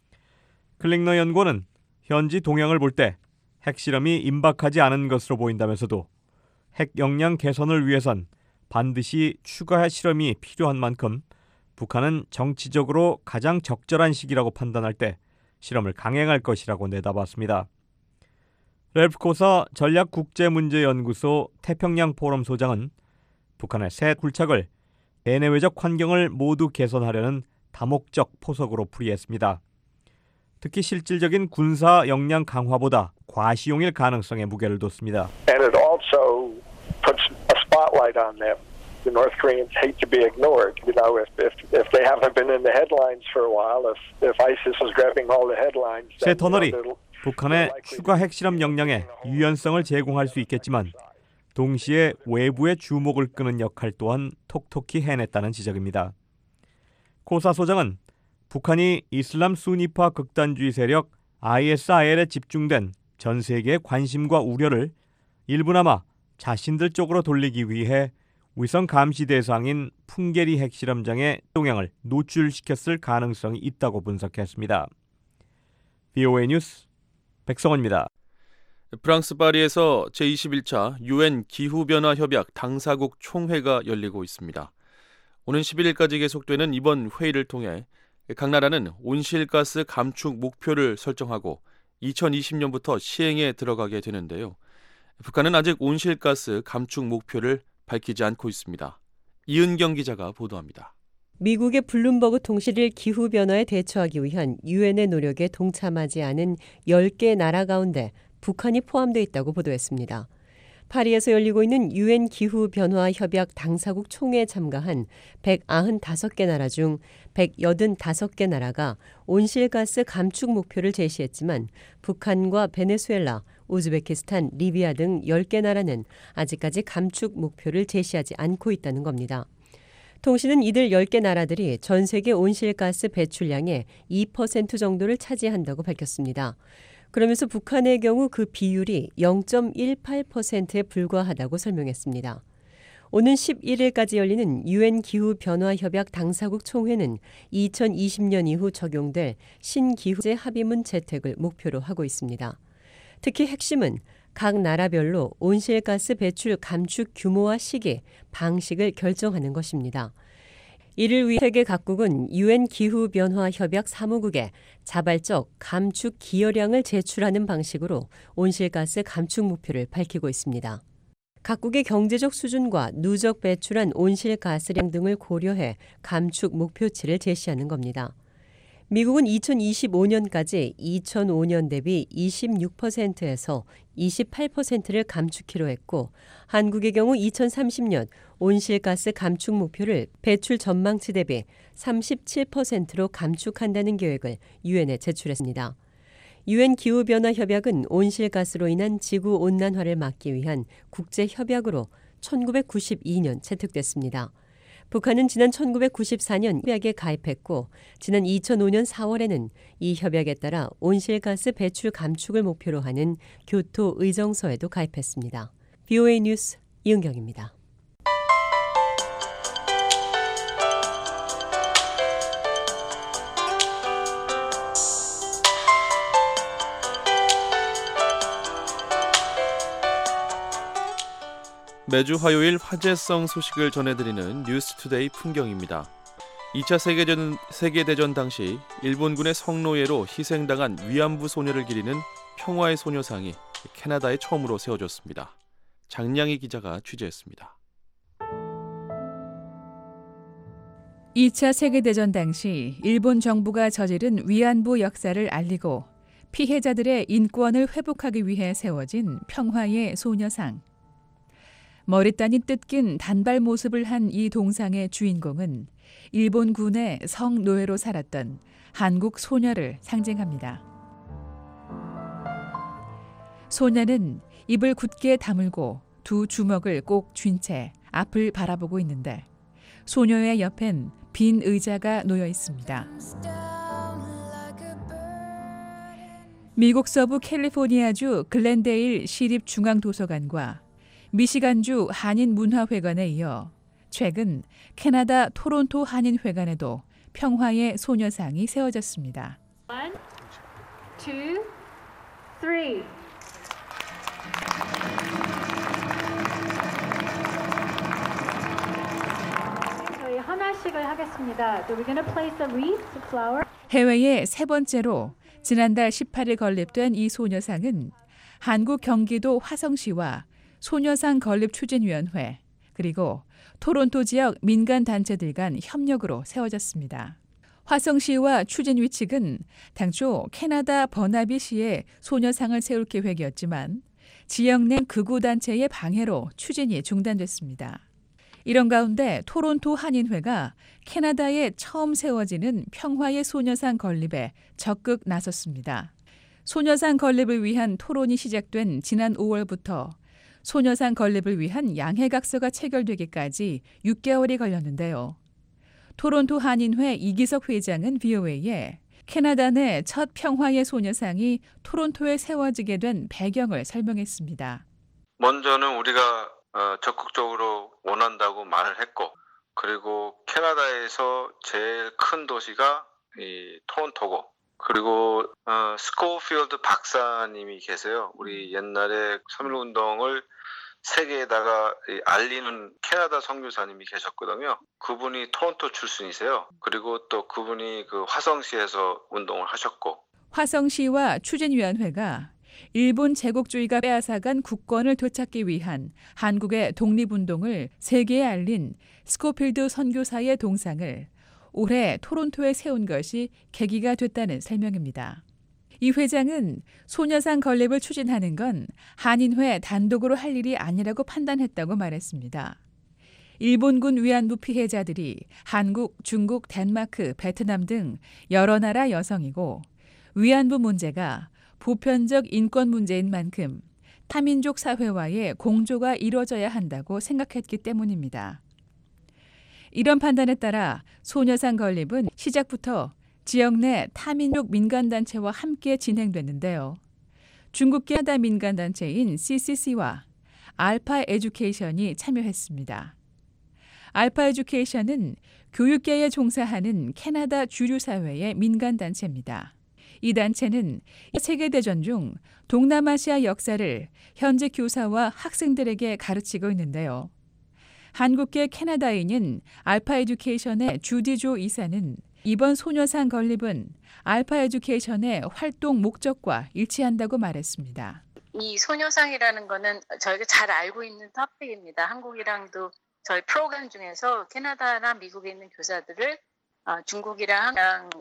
클링너 연구원은 현지 동향을 볼 때 핵실험이 임박하지 않은 것으로 보인다면서도 핵 역량 개선을 위해선 반드시 추가 실험이 필요한 만큼 북한은 정치적으로 가장 적절한 시기라고 판단할 때 실험을 강행할 것이라고 내다봤습니다. 랩프 코사 전략국제문제연구소 태평양 포럼 소장은 북한의 새 굴착을 대내외적 환경을 모두 개선하려는 다목적 포석으로 풀이했습니다. 특히 실질적인 군사 역량 강화보다 과시용일 가능성에 무게를 뒀습니다. And it also puts a spotlight on them. The North Koreans hate to be ignored. You know, if they haven't been in the headlines for a while, if ISIS is grabbing all the headlines, 새 터널이 북한의 추가 핵실험 역량에 유연성을 제공할 수 있겠지만 동시에 외부의 주목을 끄는 역할 또한 톡톡히 해냈다는 지적입니다. 코사 소장은 북한이 이슬람 수니파 극단주의 세력 ISIL에 집중된 전 세계의 관심과 우려를 일부나마 자신들 쪽으로 돌리기 위해 위성 감시 대상인 풍계리 핵실험장의 동향을 노출시켰을 가능성이 있다고 분석했습니다. VOA 뉴스 백성원입니다. 프랑스 파리에서 제21차 UN 기후변화협약 당사국 총회가 열리고 있습니다. 오는 11일까지 계속되는 이번 회의를 통해 각 나라는 온실가스 감축 목표를 설정하고 2020년부터 시행에 들어가게 되는데요. 북한은 아직 온실가스 감축 목표를 밝히지 않고 있습니다. 이은경 기자가 보도합니다. 미국의 블룸버그 통신을 기후변화에 대처하기 위한 유엔의 노력에 동참하지 않은 10개 나라 가운데 북한이 포함되어 있다고 보도했습니다. 파리에서 열리고 있는 유엔 기후변화협약 당사국 총회에 참가한 195개 나라 중 185개 나라가 온실가스 감축 목표를 제시했지만 북한과 베네수엘라, 우즈베키스탄, 리비아 등 10개 나라는 아직까지 감축 목표를 제시하지 않고 있다는 겁니다. 통신은 이들 10개 나라들이 전 세계 온실가스 배출량의 2% 정도를 차지한다고 밝혔습니다. 그러면서 북한의 경우 그 비율이 0.18%에 불과하다고 설명했습니다. 오는 11일까지 열리는 유엔 기후변화협약 당사국 총회는 2020년 이후 적용될 신기후제 합의문 채택을 목표로 하고 있습니다. 특히 핵심은 각 나라별로 온실가스 배출 감축 규모와 시기, 방식을 결정하는 것입니다. 이를 위해 세계 각국은 유엔 기후변화협약 사무국에 자발적 감축 기여량을 제출하는 방식으로 온실가스 감축 목표를 밝히고 있습니다. 각국의 경제적 수준과 누적 배출한 온실가스량 등을 고려해 감축 목표치를 제시하는 겁니다. 미국은 2025년까지 2005년 대비 26%에서 28%를 감축키로 했고 한국의 경우 2030년 온실가스 감축 목표를 배출 전망치 대비 37%로 감축한다는 계획을 유엔에 제출했습니다. 유엔 기후변화협약은 온실가스로 인한 지구온난화를 막기 위한 국제협약으로 1992년 채택됐습니다. 북한은 지난 1994년 협약에 가입했고 지난 2005년 4월에는 이 협약에 따라 온실가스 배출 감축을 목표로 하는 교토 의정서에도 가입했습니다. VOA 뉴스 이은경입니다. 매주 화요일 화제성 소식을 전해드리는 뉴스투데이 풍경입니다. 2차 세계대전 당시 일본군의 성노예로 희생당한 위안부 소녀를 기리는 평화의 소녀상이 캐나다에 처음으로 세워졌습니다. 장량희 기자가 취재했습니다. 2차 세계대전 당시 일본 정부가 저지른 위안부 역사를 알리고 피해자들의 인권을 회복하기 위해 세워진 평화의 소녀상. 머리단이 뜯긴 단발 모습을 한 이 동상의 주인공은 일본군의 성노예로 살았던 한국 소녀를 상징합니다. 소녀는 입을 굳게 다물고 두 주먹을 꼭 쥔 채 앞을 바라보고 있는데 소녀의 옆엔 빈 의자가 놓여 있습니다. 미국 서부 캘리포니아주 글렌데일 시립중앙도서관과 미시간주 한인문화회관에 이어 최근 캐나다 토론토 한인회관에도 평화의 소녀상이 세워졌습니다. 1, 2, 3. 저희 하나씩을 하겠습니다. So we're going to place a wreath of flower. 해외에 세 번째로 지난달 18일 건립된 이 소녀상은 한국 경기도 화성시와 소녀상 건립추진위원회 그리고 토론토 지역 민간단체들 간 협력으로 세워졌습니다. 화성시와 추진위 측은 당초 캐나다 버나비시에 소녀상을 세울 계획이었지만 지역 내 극우단체의 방해로 추진이 중단됐습니다. 이런 가운데 토론토 한인회가 캐나다에 처음 세워지는 평화의 소녀상 건립에 적극 나섰습니다. 소녀상 건립을 위한 토론이 시작된 지난 5월부터 소녀상 건립을 위한 양해각서가 체결되기까지 6개월이 걸렸는데요. 토론토 한인회 이기석 회장은 VOA에 캐나다 내 첫 평화의 소녀상이 토론토에 세워지게 된 배경을 설명했습니다. 먼저는 우리가 적극적으로 원한다고 말을 했고, 그리고 캐나다에서 제일 큰 도시가 이 토론토고, 그리고 스코필드 박사님이 계세요. 우리 옛날에 3.1 운동을 세계에다가 알리는 캐나다 선교사님이 계셨거든요. 그분이 토론토 출신이세요. 그리고 또 그분이 그 화성시에서 운동을 하셨고. 화성시와 추진위원회가 일본 제국주의가 빼앗아간 국권을 되찾기 위한 한국의 독립운동을 세계에 알린 스코필드 선교사의 동상을 올해 토론토에 세운 것이 계기가 됐다는 설명입니다. 이 회장은 소녀상 건립을 추진하는 건 한인회 단독으로 할 일이 아니라고 판단했다고 말했습니다. 일본군 위안부 피해자들이 한국, 중국, 덴마크, 베트남 등 여러 나라 여성이고 위안부 문제가 보편적 인권 문제인 만큼 타민족 사회와의 공조가 이루어져야 한다고 생각했기 때문입니다. 이런 판단에 따라 소녀상 건립은 시작부터 지역 내 타민족 민간단체와 함께 진행됐는데요. 중국 캐나다 민간단체인 CCC와 알파 에듀케이션이 참여했습니다. 알파 에듀케이션은 교육계에 종사하는 캐나다 주류사회의 민간단체입니다. 이 단체는 세계대전 중 동남아시아 역사를 현재 교사와 학생들에게 가르치고 있는데요. 한국계 캐나다인인 알파 에듀케이션의 주디조 이사는 이번 소녀상 건립은 알파 에듀케이션의 활동 목적과 일치한다고 말했습니다. 이 소녀상이라는 거는 저희가 잘 알고 있는 토픽입니다. 한국이랑도 저희 프로그램 중에서 캐나다나 미국에 있는 교사들을 중국이랑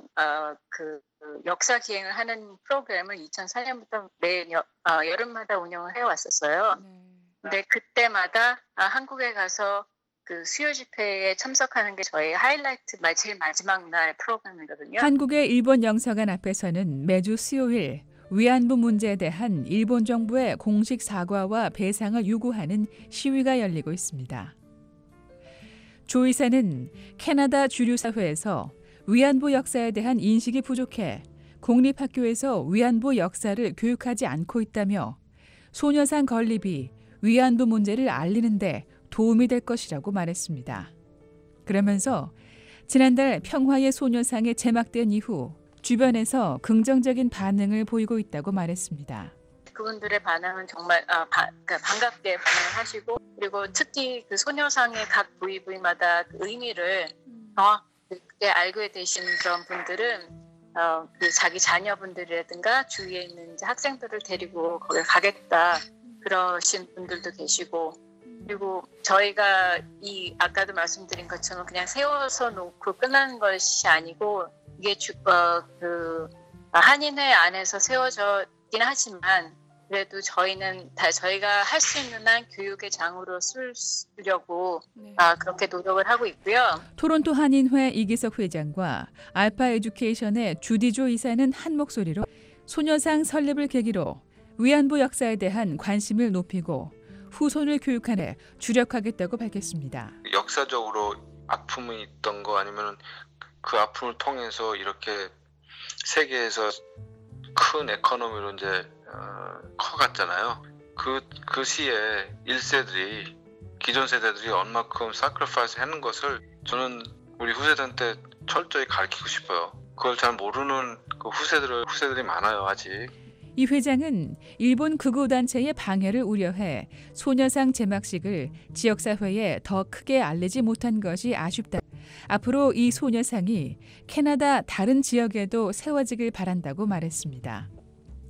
그 역사 기행을 하는 프로그램을 2004년부터 매 여름마다 운영을 해왔었어요. 근데 그때마다 한국에 가서 그 수요 집회에 참석하는 게 저희 하이라이트 제일 마지막 날 프로그램이거든요. 한국의 일본 영사관 앞에서는 매주 수요일 위안부 문제에 대한 일본 정부의 공식 사과와 배상을 요구하는 시위가 열리고 있습니다. 조 이사는 캐나다 주류사회에서 위안부 역사에 대한 인식이 부족해 공립학교에서 위안부 역사를 교육하지 않고 있다며 소녀상 건립이 위안부 문제를 알리는 데 도움이 될 것이라고 말했습니다. 그러면서 지난달 평화의 소녀상이 제막된 이후 주변에서 긍정적인 반응을 보이고 있다고 말했습니다. 그분들의 반응은 정말 반갑게 반응을 하시고, 그리고 특히 그 소녀상의 각 부위마다 그 의미를 그때 알게 되신 그런 분들은 그 자기 자녀분들이라든가 주위에 있는 이제 학생들을 데리고 거기 가겠다 그러신 분들도 계시고, 그리고 저희가 아까도 말씀드린 것처럼 그냥 세워서 놓고 끝나는 것이 아니고 이게 한인회 안에서 세워졌긴 하지만 그래도 저희는 저희가 할 수 있는 한 교육의 장으로 쓰려고 그렇게 노력을 하고 있고요. 토론토 한인회 이기석 회장과 알파 에듀케이션의 주디조 이사는 한 목소리로 소녀상 설립을 계기로 위안부 역사에 대한 관심을 높이고 후손을 교육하는 데 주력하겠다고 밝혔습니다. 역사적으로 아픔이 있던 거 아니면 그 아픔을 통해서 이렇게 세계에서 큰 에코노미로 이제 커갔잖아요. 그 시에 1세들이 기존 세대들이 얼마큼 사크리파이스 하는 것을 저는 우리 후세대한테 철저히 가르치고 싶어요. 그걸 잘 모르는 그 후세들이 많아요, 아직. 이 회장은 일본 극우단체의 방해를 우려해 소녀상 제막식을 지역사회에 더 크게 알리지 못한 것이 아쉽다. 앞으로 이 소녀상이 캐나다 다른 지역에도 세워지길 바란다고 말했습니다.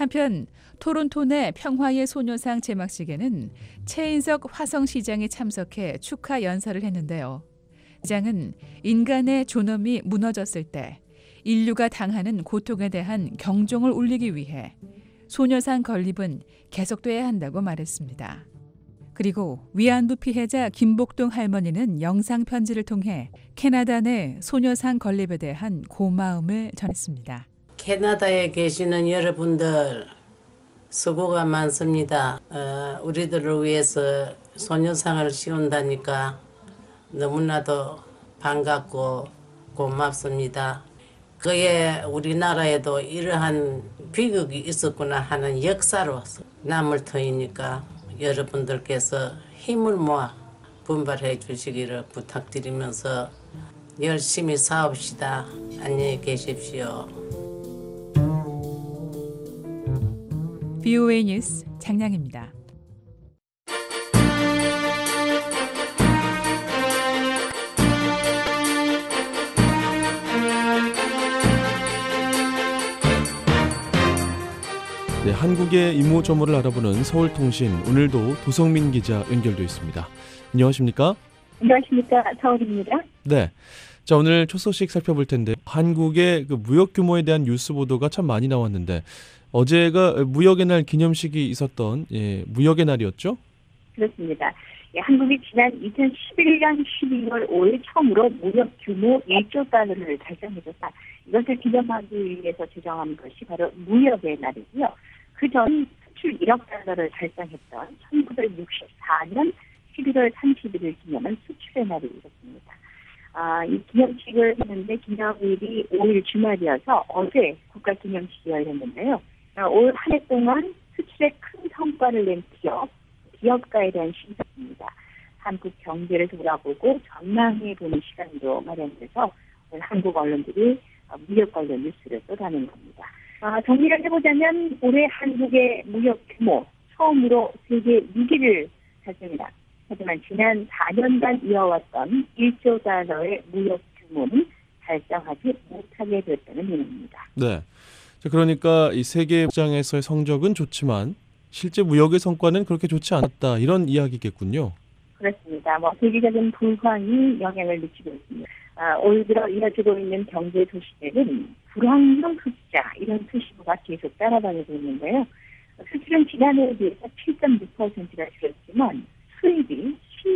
한편 토론토 내 평화의 소녀상 제막식에는 최인석 화성시장이 참석해 축하 연설을 했는데요. 시장은 인간의 존엄이 무너졌을 때 인류가 당하는 고통에 대한 경종을 울리기 위해 소녀상 건립은 계속돼야 한다고 말했습니다. 그리고 위안부 피해자 김복동 할머니는 영상 편지를 통해 캐나다 내 소녀상 건립에 대한 고마움을 전했습니다. 캐나다에 계시는 여러분들 수고가 많습니다. 우리들을 위해서 소녀상을 씌운다니까 너무나도 반갑고 고맙습니다. 그에 우리나라에도 이러한 비극이 있었구나 하는 역사로 남을 터이니까 여러분들께서 힘을 모아 분발해 주시기를 부탁드리면서 열심히 싸웁시다. 안녕히 계십시오. BOA 뉴스 장량입니다. 네, 한국의 이모저모를 알아보는 서울통신, 오늘도 도성민 기자 연결돼 있습니다. 안녕하십니까? 안녕하십니까? 서울입니다. 네. 자, 오늘 첫 소식 살펴볼 텐데 한국의 그 무역 규모에 대한 뉴스 보도가 참 많이 나왔는데 어제가 무역의 날 기념식이 있었던 무역의 날이었죠? 그렇습니다. 한국이 지난 2011년 12월 5일 처음으로 무역 규모 1조 달러를 달성해줬다. 이것을 기념하기 위해서 제정한 것이 바로 무역의 날이고요. 그전 수출 1억 달러를 달성했던 1964년 11월 31일 기념은 수출의 날이 있었습니다. 이 기념식을 했는데 기념일이 5일 주말이어서 어제 국가기념식이 열렸는데요. 올 한 해 동안 수출에 큰 성과를 낸 기업가에 대한 시상입니다. 한국 경제를 돌아보고 전망해보는 시간도 마련돼서 한국 언론들이 무역 관련 뉴스를 쏟아낸 겁니다. 정리를 해보자면 올해 한국의 무역 규모 처음으로 세계 6위를 달성했다. 하지만 지난 4년간 이어왔던 1조 달러의 무역 규모는 달성하지 못하게 됐다는 의미입니다. 네. 그러니까 이 세계 시장에서의 성적은 좋지만 실제 무역의 성과는 그렇게 좋지 않았다, 이런 이야기겠군요. 그렇습니다. 세계적인 불황이 영향을 미치고 있습니다. 올 들어 이어지고 있는 경제 소식에는 불황형 흑자, 이런 수식어가 계속 따라다니고 있는데요. 수출은 지난해에 비해서 7.6%가 줄었지만 수입이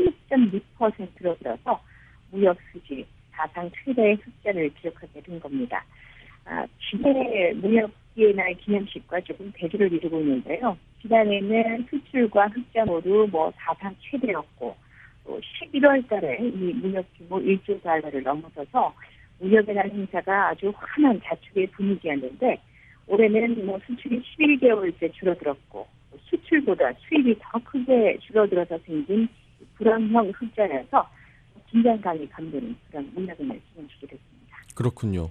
16.6%로 들어서 무역 수지 사상 최대의 흑자를 기록하게 된 겁니다. 지난해 무역의 날 기념식과 조금 대조를 이루고 있는데요. 지난해는 수출과 흑자 모두 사상 최대였고, 또 11월 달에 이 무역 규모 1조 달러를 넘어서서 무역의 날 행사가 아주 환한 자축의 분위기였는데, 올해는 수출이 11개월째 줄어들었고, 수출보다 수입이 더 크게 줄어들어서 생긴 불황형 흑자라서 긴장감이 감도는 그런 무역의 날 기념식이 됐습니다. 그렇군요.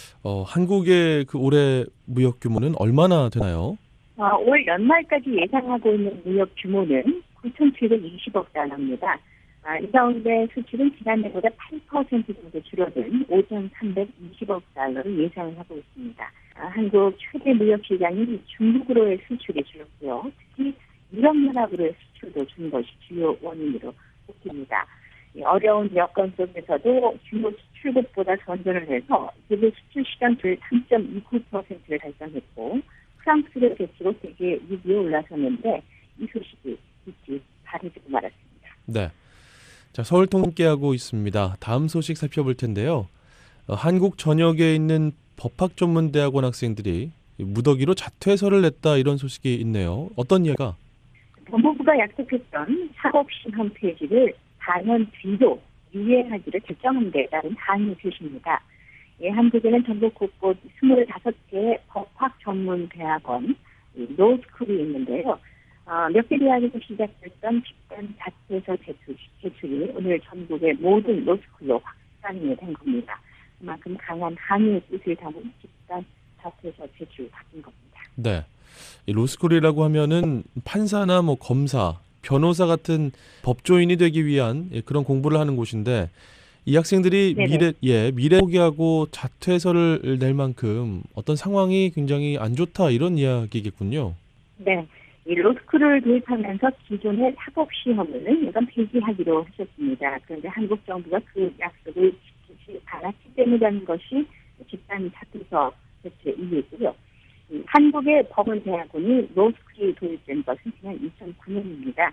한국의 그 올해 무역 규모는 얼마나 되나요? 올 연말까지 예상하고 있는 무역 규모는 9,720억 달러입니다. 이 가운데 수출은 지난해보다 8% 정도 줄어든 5,320억 달러를 예상을 하고 있습니다. 한국 최대 무역 시장인 중국으로의 수출이 줄었고요. 특히 유럽연합으로의 수출도 준 것이 주요 원인으로 꼽힙니다. 어려운 여건 속에서도 중국 수출국보다 선전을 해서 세계 수출 시장률 3.29%를 달성했고, 프랑스를 제치고 세계 6위에 올라섰는데 이 소식이 일찍 바래지고 말았습니다. 네. 자, 서울통 함께하고 있습니다. 다음 소식 살펴볼 텐데요. 한국 전역에 있는 법학전문대학원 학생들이 무더기로 자퇴서를 냈다, 이런 소식이 있네요. 어떤 이야기가? 법무부가 약속했던 사법시험 홈페이지를 4년 뒤로 유예하기를 결정한 데 따른 항의 표시입니다. 한국에는 전국 곳곳 25개의 법학전문대학원 로스쿨이 있는데요. 몇 개 대학에서 시작됐던 집단 자퇴서 제출이 오늘 전국의 모든 로스쿨로 확산이 된 겁니다. 그만큼 강한 항의의 뜻을 담은 집단 자퇴서 제출 바뀐 겁니다. 네. 이 로스쿨이라고 하면은 판사나 검사, 변호사 같은 법조인이 되기 위한 그런 공부를 하는 곳인데, 이 학생들이 네네. 미래 포기하고 자퇴서를 낼 만큼 어떤 상황이 굉장히 안 좋다 이런 이야기겠군요. 네. 이 로스쿨을 도입하면서 기존의 사법시험을 이건 폐지하기로 하셨습니다. 그런데 한국 정부가 그 약속을 지키지 않았기 때문이라는 것이 집단 자퇴서 제출의 이유고요. 한국의 법원대학원이 로스쿨이 도입된 것은 그냥 2009년입니다.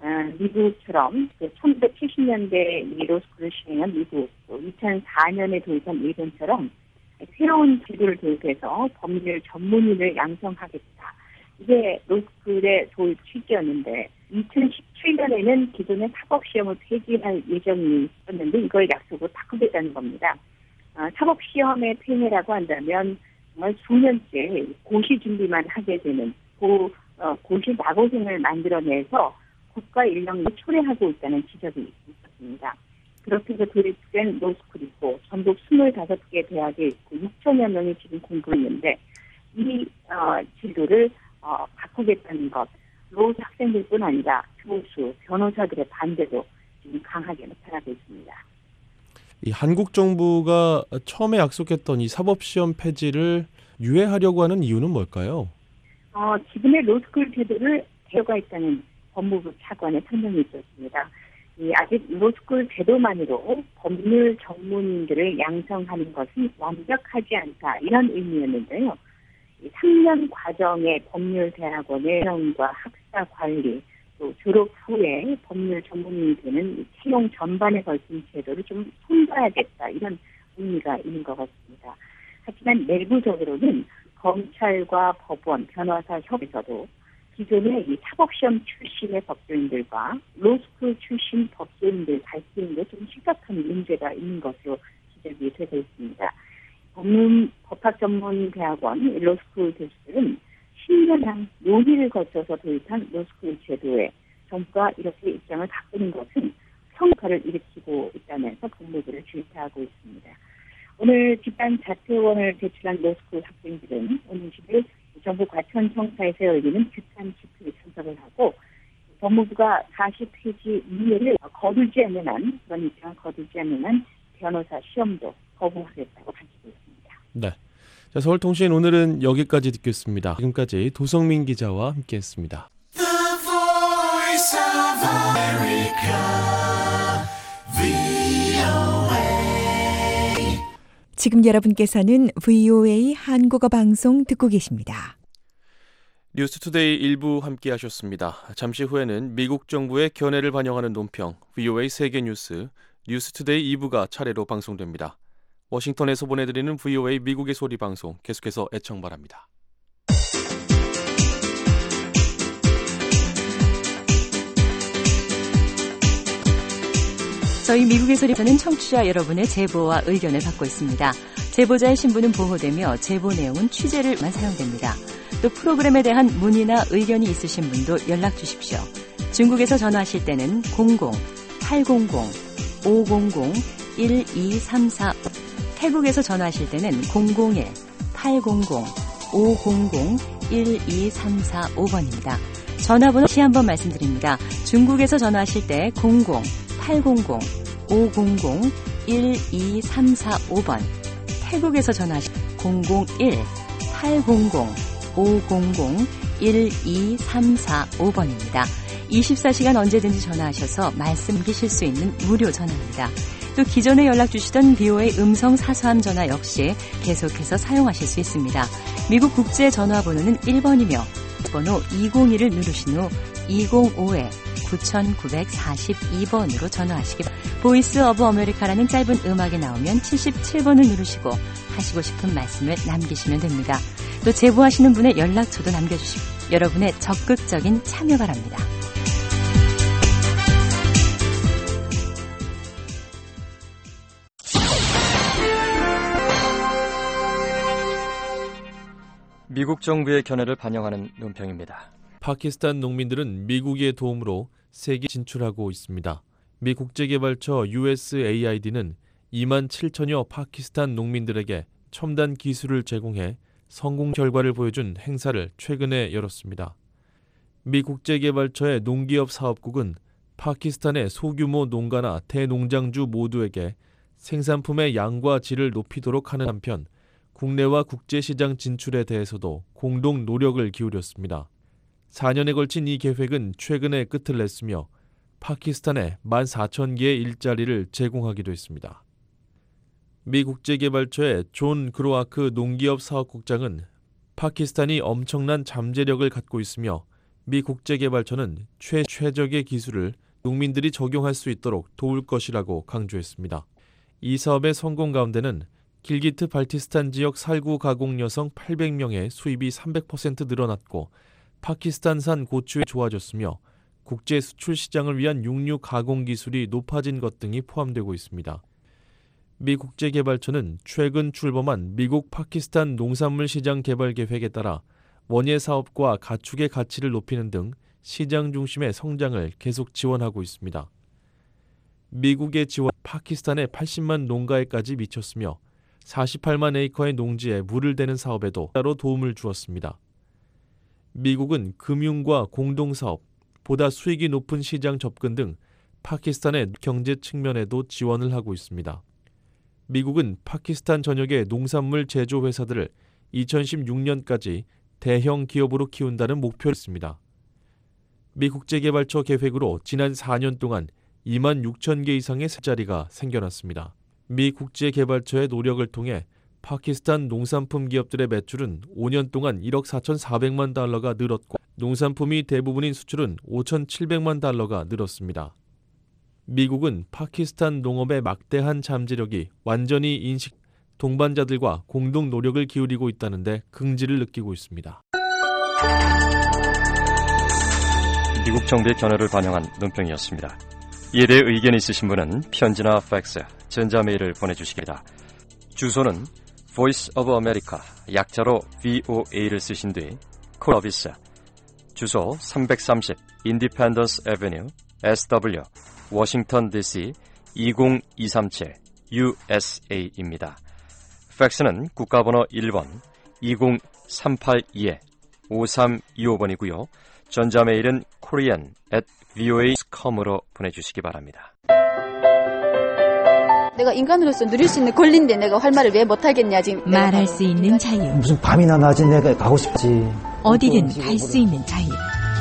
미국처럼 1970년대 이 로스쿨을 시행한 미국, 또 2004년에 도입한 일본처럼 새로운 제도를 도입해서 법률 전문인을 양성하겠다. 이게 로스쿨의 도입 취지였는데 2017년에는 기존의 사법시험을 폐지할 예정이었는데 이걸 약속을 바꾸겠다는 겁니다. 사법시험의 폐해라고 한다면 정말 수년째 고시 준비만 하게 되는 고시 낙오생을 만들어내서 국가 인력을 초래하고 있다는 지적이 있었습니다. 그렇게 해서 도입된 로스쿨이고 전국 25개 대학에 있고 6천여 명이 지금 공부했는데 이 제도를 바꾸겠다는 것, 로 학생들뿐 아니라 교수, 변호사들의 반대도 지금 강하게 나타나고 있습니다. 이 한국 정부가 처음에 약속했던 이 사법시험 폐지를 유예하려고 하는 이유는 뭘까요? 지금의 로스쿨 제도를 개혁하겠다는 법무부 차관의 설명이 있었습니다. 아직 로스쿨 제도만으로 법률 전문인들을 양성하는 것은 완벽하지 않다 이런 의미였는데요. 3년 과정의 법률대학원의 채용과 학사 관리, 또 졸업 후에 법률 전문인이 되는 채용 전반에 걸친 제도를 좀 손봐야겠다 이런 의미가 있는 것 같습니다. 하지만 내부적으로는 검찰과 법원, 변호사 협회에서도 기존의 이 사법시험 출신의 법조인들과 로스쿨 출신 법조인들 갈등도 좀 심각한 문제가 있는 것으로 지적이 되고 있습니다. 법학전문대학원 로스쿨 교수들은 10년간 논의를 거쳐서 도입한 로스쿨 제도에 정부가 이렇게 입장을 바꾸는 것은 성과를 일으키고 있다면서 법무부를 질타하고 있습니다. 오늘 집단 자퇴원을 제출한 로스쿨 학생들은 오늘 20일 정부 과천청사에서 열리는 규탄 집회에 참석을 하고 법무부가 사시 폐지 이해를 거두지 않는 한, 그런 입장을 거두지 않는 한 변호사 시험도 거부하겠다고 밝히고 있습니다. 네. 자, 서울통신 오늘은 여기까지 듣겠습니다. 지금까지 도성민 기자와 함께했습니다. The Voice of America, VOA. 지금 여러분께서는 VOA 한국어 방송 듣고 계십니다. 뉴스투데이 일부 함께 하셨습니다. 잠시 후에는 미국 정부의 견해를 반영하는 논평 VOA 세계뉴스 뉴스투데이 2부가 차례로 방송됩니다. 워싱턴에서 보내드리는 VOA 미국의 소리 방송 계속해서 애청 바랍니다. 저희 미국의 소리에서는 청취자 여러분의 제보와 의견을 받고 있습니다. 제보자의 신분은 보호되며 제보 내용은 취재를만 사용됩니다. 또 프로그램에 대한 문의나 의견이 있으신 분도 연락 주십시오. 중국에서 전화하실 때는 00-800-500-1234 태국에서 전화하실 때는 001-800-500-1234-5번입니다. 전화번호 다시 한번 말씀드립니다. 중국에서 전화하실 때 0-800-500-1234-5번 태국에서 전화하실 001-800-500-1234-5번입니다. 24시간 언제든지 전화하셔서 말씀 남기실 수 있는 무료 전화입니다. 또 기존에 연락 주시던 BOA 음성 사서함 전화 역시 계속해서 사용하실 수 있습니다. 미국 국제 전화번호는 1번이며 번호 202를 누르신 후 205-9942번으로 전화하시기 바랍니다. 보이스 오브 아메리카라는 짧은 음악이 나오면 77번을 누르시고 하시고 싶은 말씀을 남기시면 됩니다. 또 제보하시는 분의 연락처도 남겨주시고 여러분의 적극적인 참여 바랍니다. 미국 정부의 견해를 반영하는 논평입니다. 파키스탄 농민들은 미국의 도움으로 세계 진출하고 있습니다. 미 국제개발처 USAID는 2만 7천여 파키스탄 농민들에게 첨단 기술을 제공해 성공 결과를 보여준 행사를 최근에 열었습니다. 미 국제개발처의 농기업 사업국은 파키스탄의 소규모 농가나 대농장주 모두에게 생산품의 양과 질을 높이도록 하는 한편 국내와 국제시장 진출에 대해서도 공동 노력을 기울였습니다. 4년에 걸친 이 계획은 최근에 끝을 냈으며 파키스탄에 14,000개의 일자리를 제공하기도 했습니다. 미 국제개발처의 존 그로아크 농기업 사업국장은 파키스탄이 엄청난 잠재력을 갖고 있으며 미 국제개발처는 최적의 기술을 농민들이 적용할 수 있도록 도울 것이라고 강조했습니다. 이 사업의 성공 가운데는 길기트 발티스탄 지역 살구 가공 여성 800명의 수입이 300% 늘어났고 파키스탄산 고추에 좋아졌으며 국제 수출 시장을 위한 육류 가공 기술이 높아진 것 등이 포함되고 있습니다. 미 국제개발처는 최근 출범한 미국 파키스탄 농산물 시장 개발 계획에 따라 원예 사업과 가축의 가치를 높이는 등 시장 중심의 성장을 계속 지원하고 있습니다. 미국의 지원 파키스탄의 80만 농가에까지 미쳤으며 48만 에이커의 농지에 물을 대는 사업에도 따로 도움을 주었습니다. 미국은 금융과 공동사업, 보다 수익이 높은 시장 접근 등 파키스탄의 경제 측면에도 지원을 하고 있습니다. 미국은 파키스탄 전역의 농산물 제조 회사들을 2016년까지 대형 기업으로 키운다는 목표를 했습니다. 미 국제개발처 계획으로 지난 4년 동안 2만 6천 개 이상의 새 자리가 생겨났습니다. 미 국제개발처의 노력을 통해 파키스탄 농산품 기업들의 매출은 5년 동안 1억 4,400만 달러가 늘었고 농산품이 대부분인 수출은 5,700만 달러가 늘었습니다. 미국은 파키스탄 농업의 막대한 잠재력이 완전히 인식, 동반자들과 공동 노력을 기울이고 있다는데 긍지를 느끼고 있습니다. 미국 정부의 견해를 반영한 논평이었습니다. 이에 대해 의견이 있으신 분은 편지나 팩스, 전자메일을 보내주시기다. 주소는 Voice of America, 약자로 VOA를 쓰신 뒤 콜서비스, 주소 330 Independence Avenue, SW, 워싱턴 DC 20237 USA입니다. 팩스는 국가번호 1번 20382-5325번이고요. 전자메일은 korean@voa.com으로 보내주시기 바랍니다. 내가 인간으로서 누릴 수 있는 권리인데 내가 할 말을 왜 못하겠냐 지금. 말할 수 있는 자유. 무슨 밤이나 낮에 내가 가고 싶지. 어디든 갈 수 있는 자유.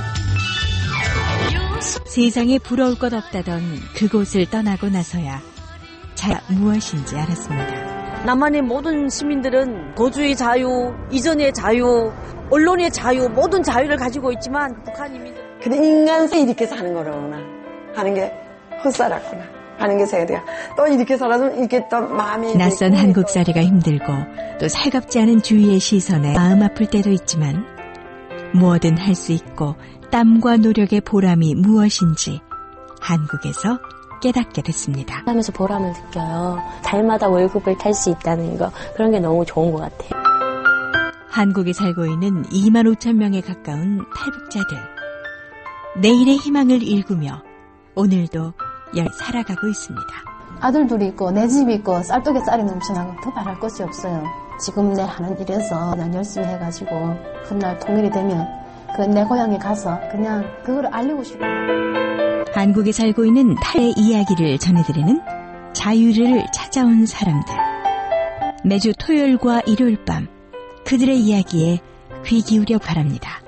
세상에 부러울 것 없다던 그곳을 떠나고 나서야 자유가 무엇인지 알았습니다. 남한의 모든 시민들은 거주의 자유, 이전의 자유, 언론의 자유, 모든 자유를 가지고 있지만 북한 이민들. 근데 인간세 이렇게 사는 거로구나 하는 게 헛살았구나 하는 게 생각돼요. 또 이렇게 살아서 이렇게 또 마음이 낯선 한국살이가 힘들고 또 살갑지 않은 주위의 시선에 마음 아플 때도 있지만 뭐든 할 수 있고 땀과 노력의 보람이 무엇인지 한국에서 깨닫게 됐습니다. 하면서 보람을 느껴요. 달마다 월급을 탈 수 있다는 거, 그런 게 너무 좋은 것 같아요. 한국에 살고 있는 2만 5천 명에 가까운 탈북자들. 내일의 희망을 일구며 오늘도 살아가고 있습니다. 아들 둘이 있고 내 집이 있고 쌀떡에 쌀이 넘쳐나고 더 바랄 것이 없어요. 지금 내 하는 일에서 그냥 열심히 해가지고 훗날 통일이 되면 그 내 고향에 가서 그냥 그걸 알리고 싶어요. 한국에 살고 있는 탈의 이야기를 전해드리는 자유를 찾아온 사람들. 매주 토요일과 일요일 밤 그들의 이야기에 귀 기울여 바랍니다.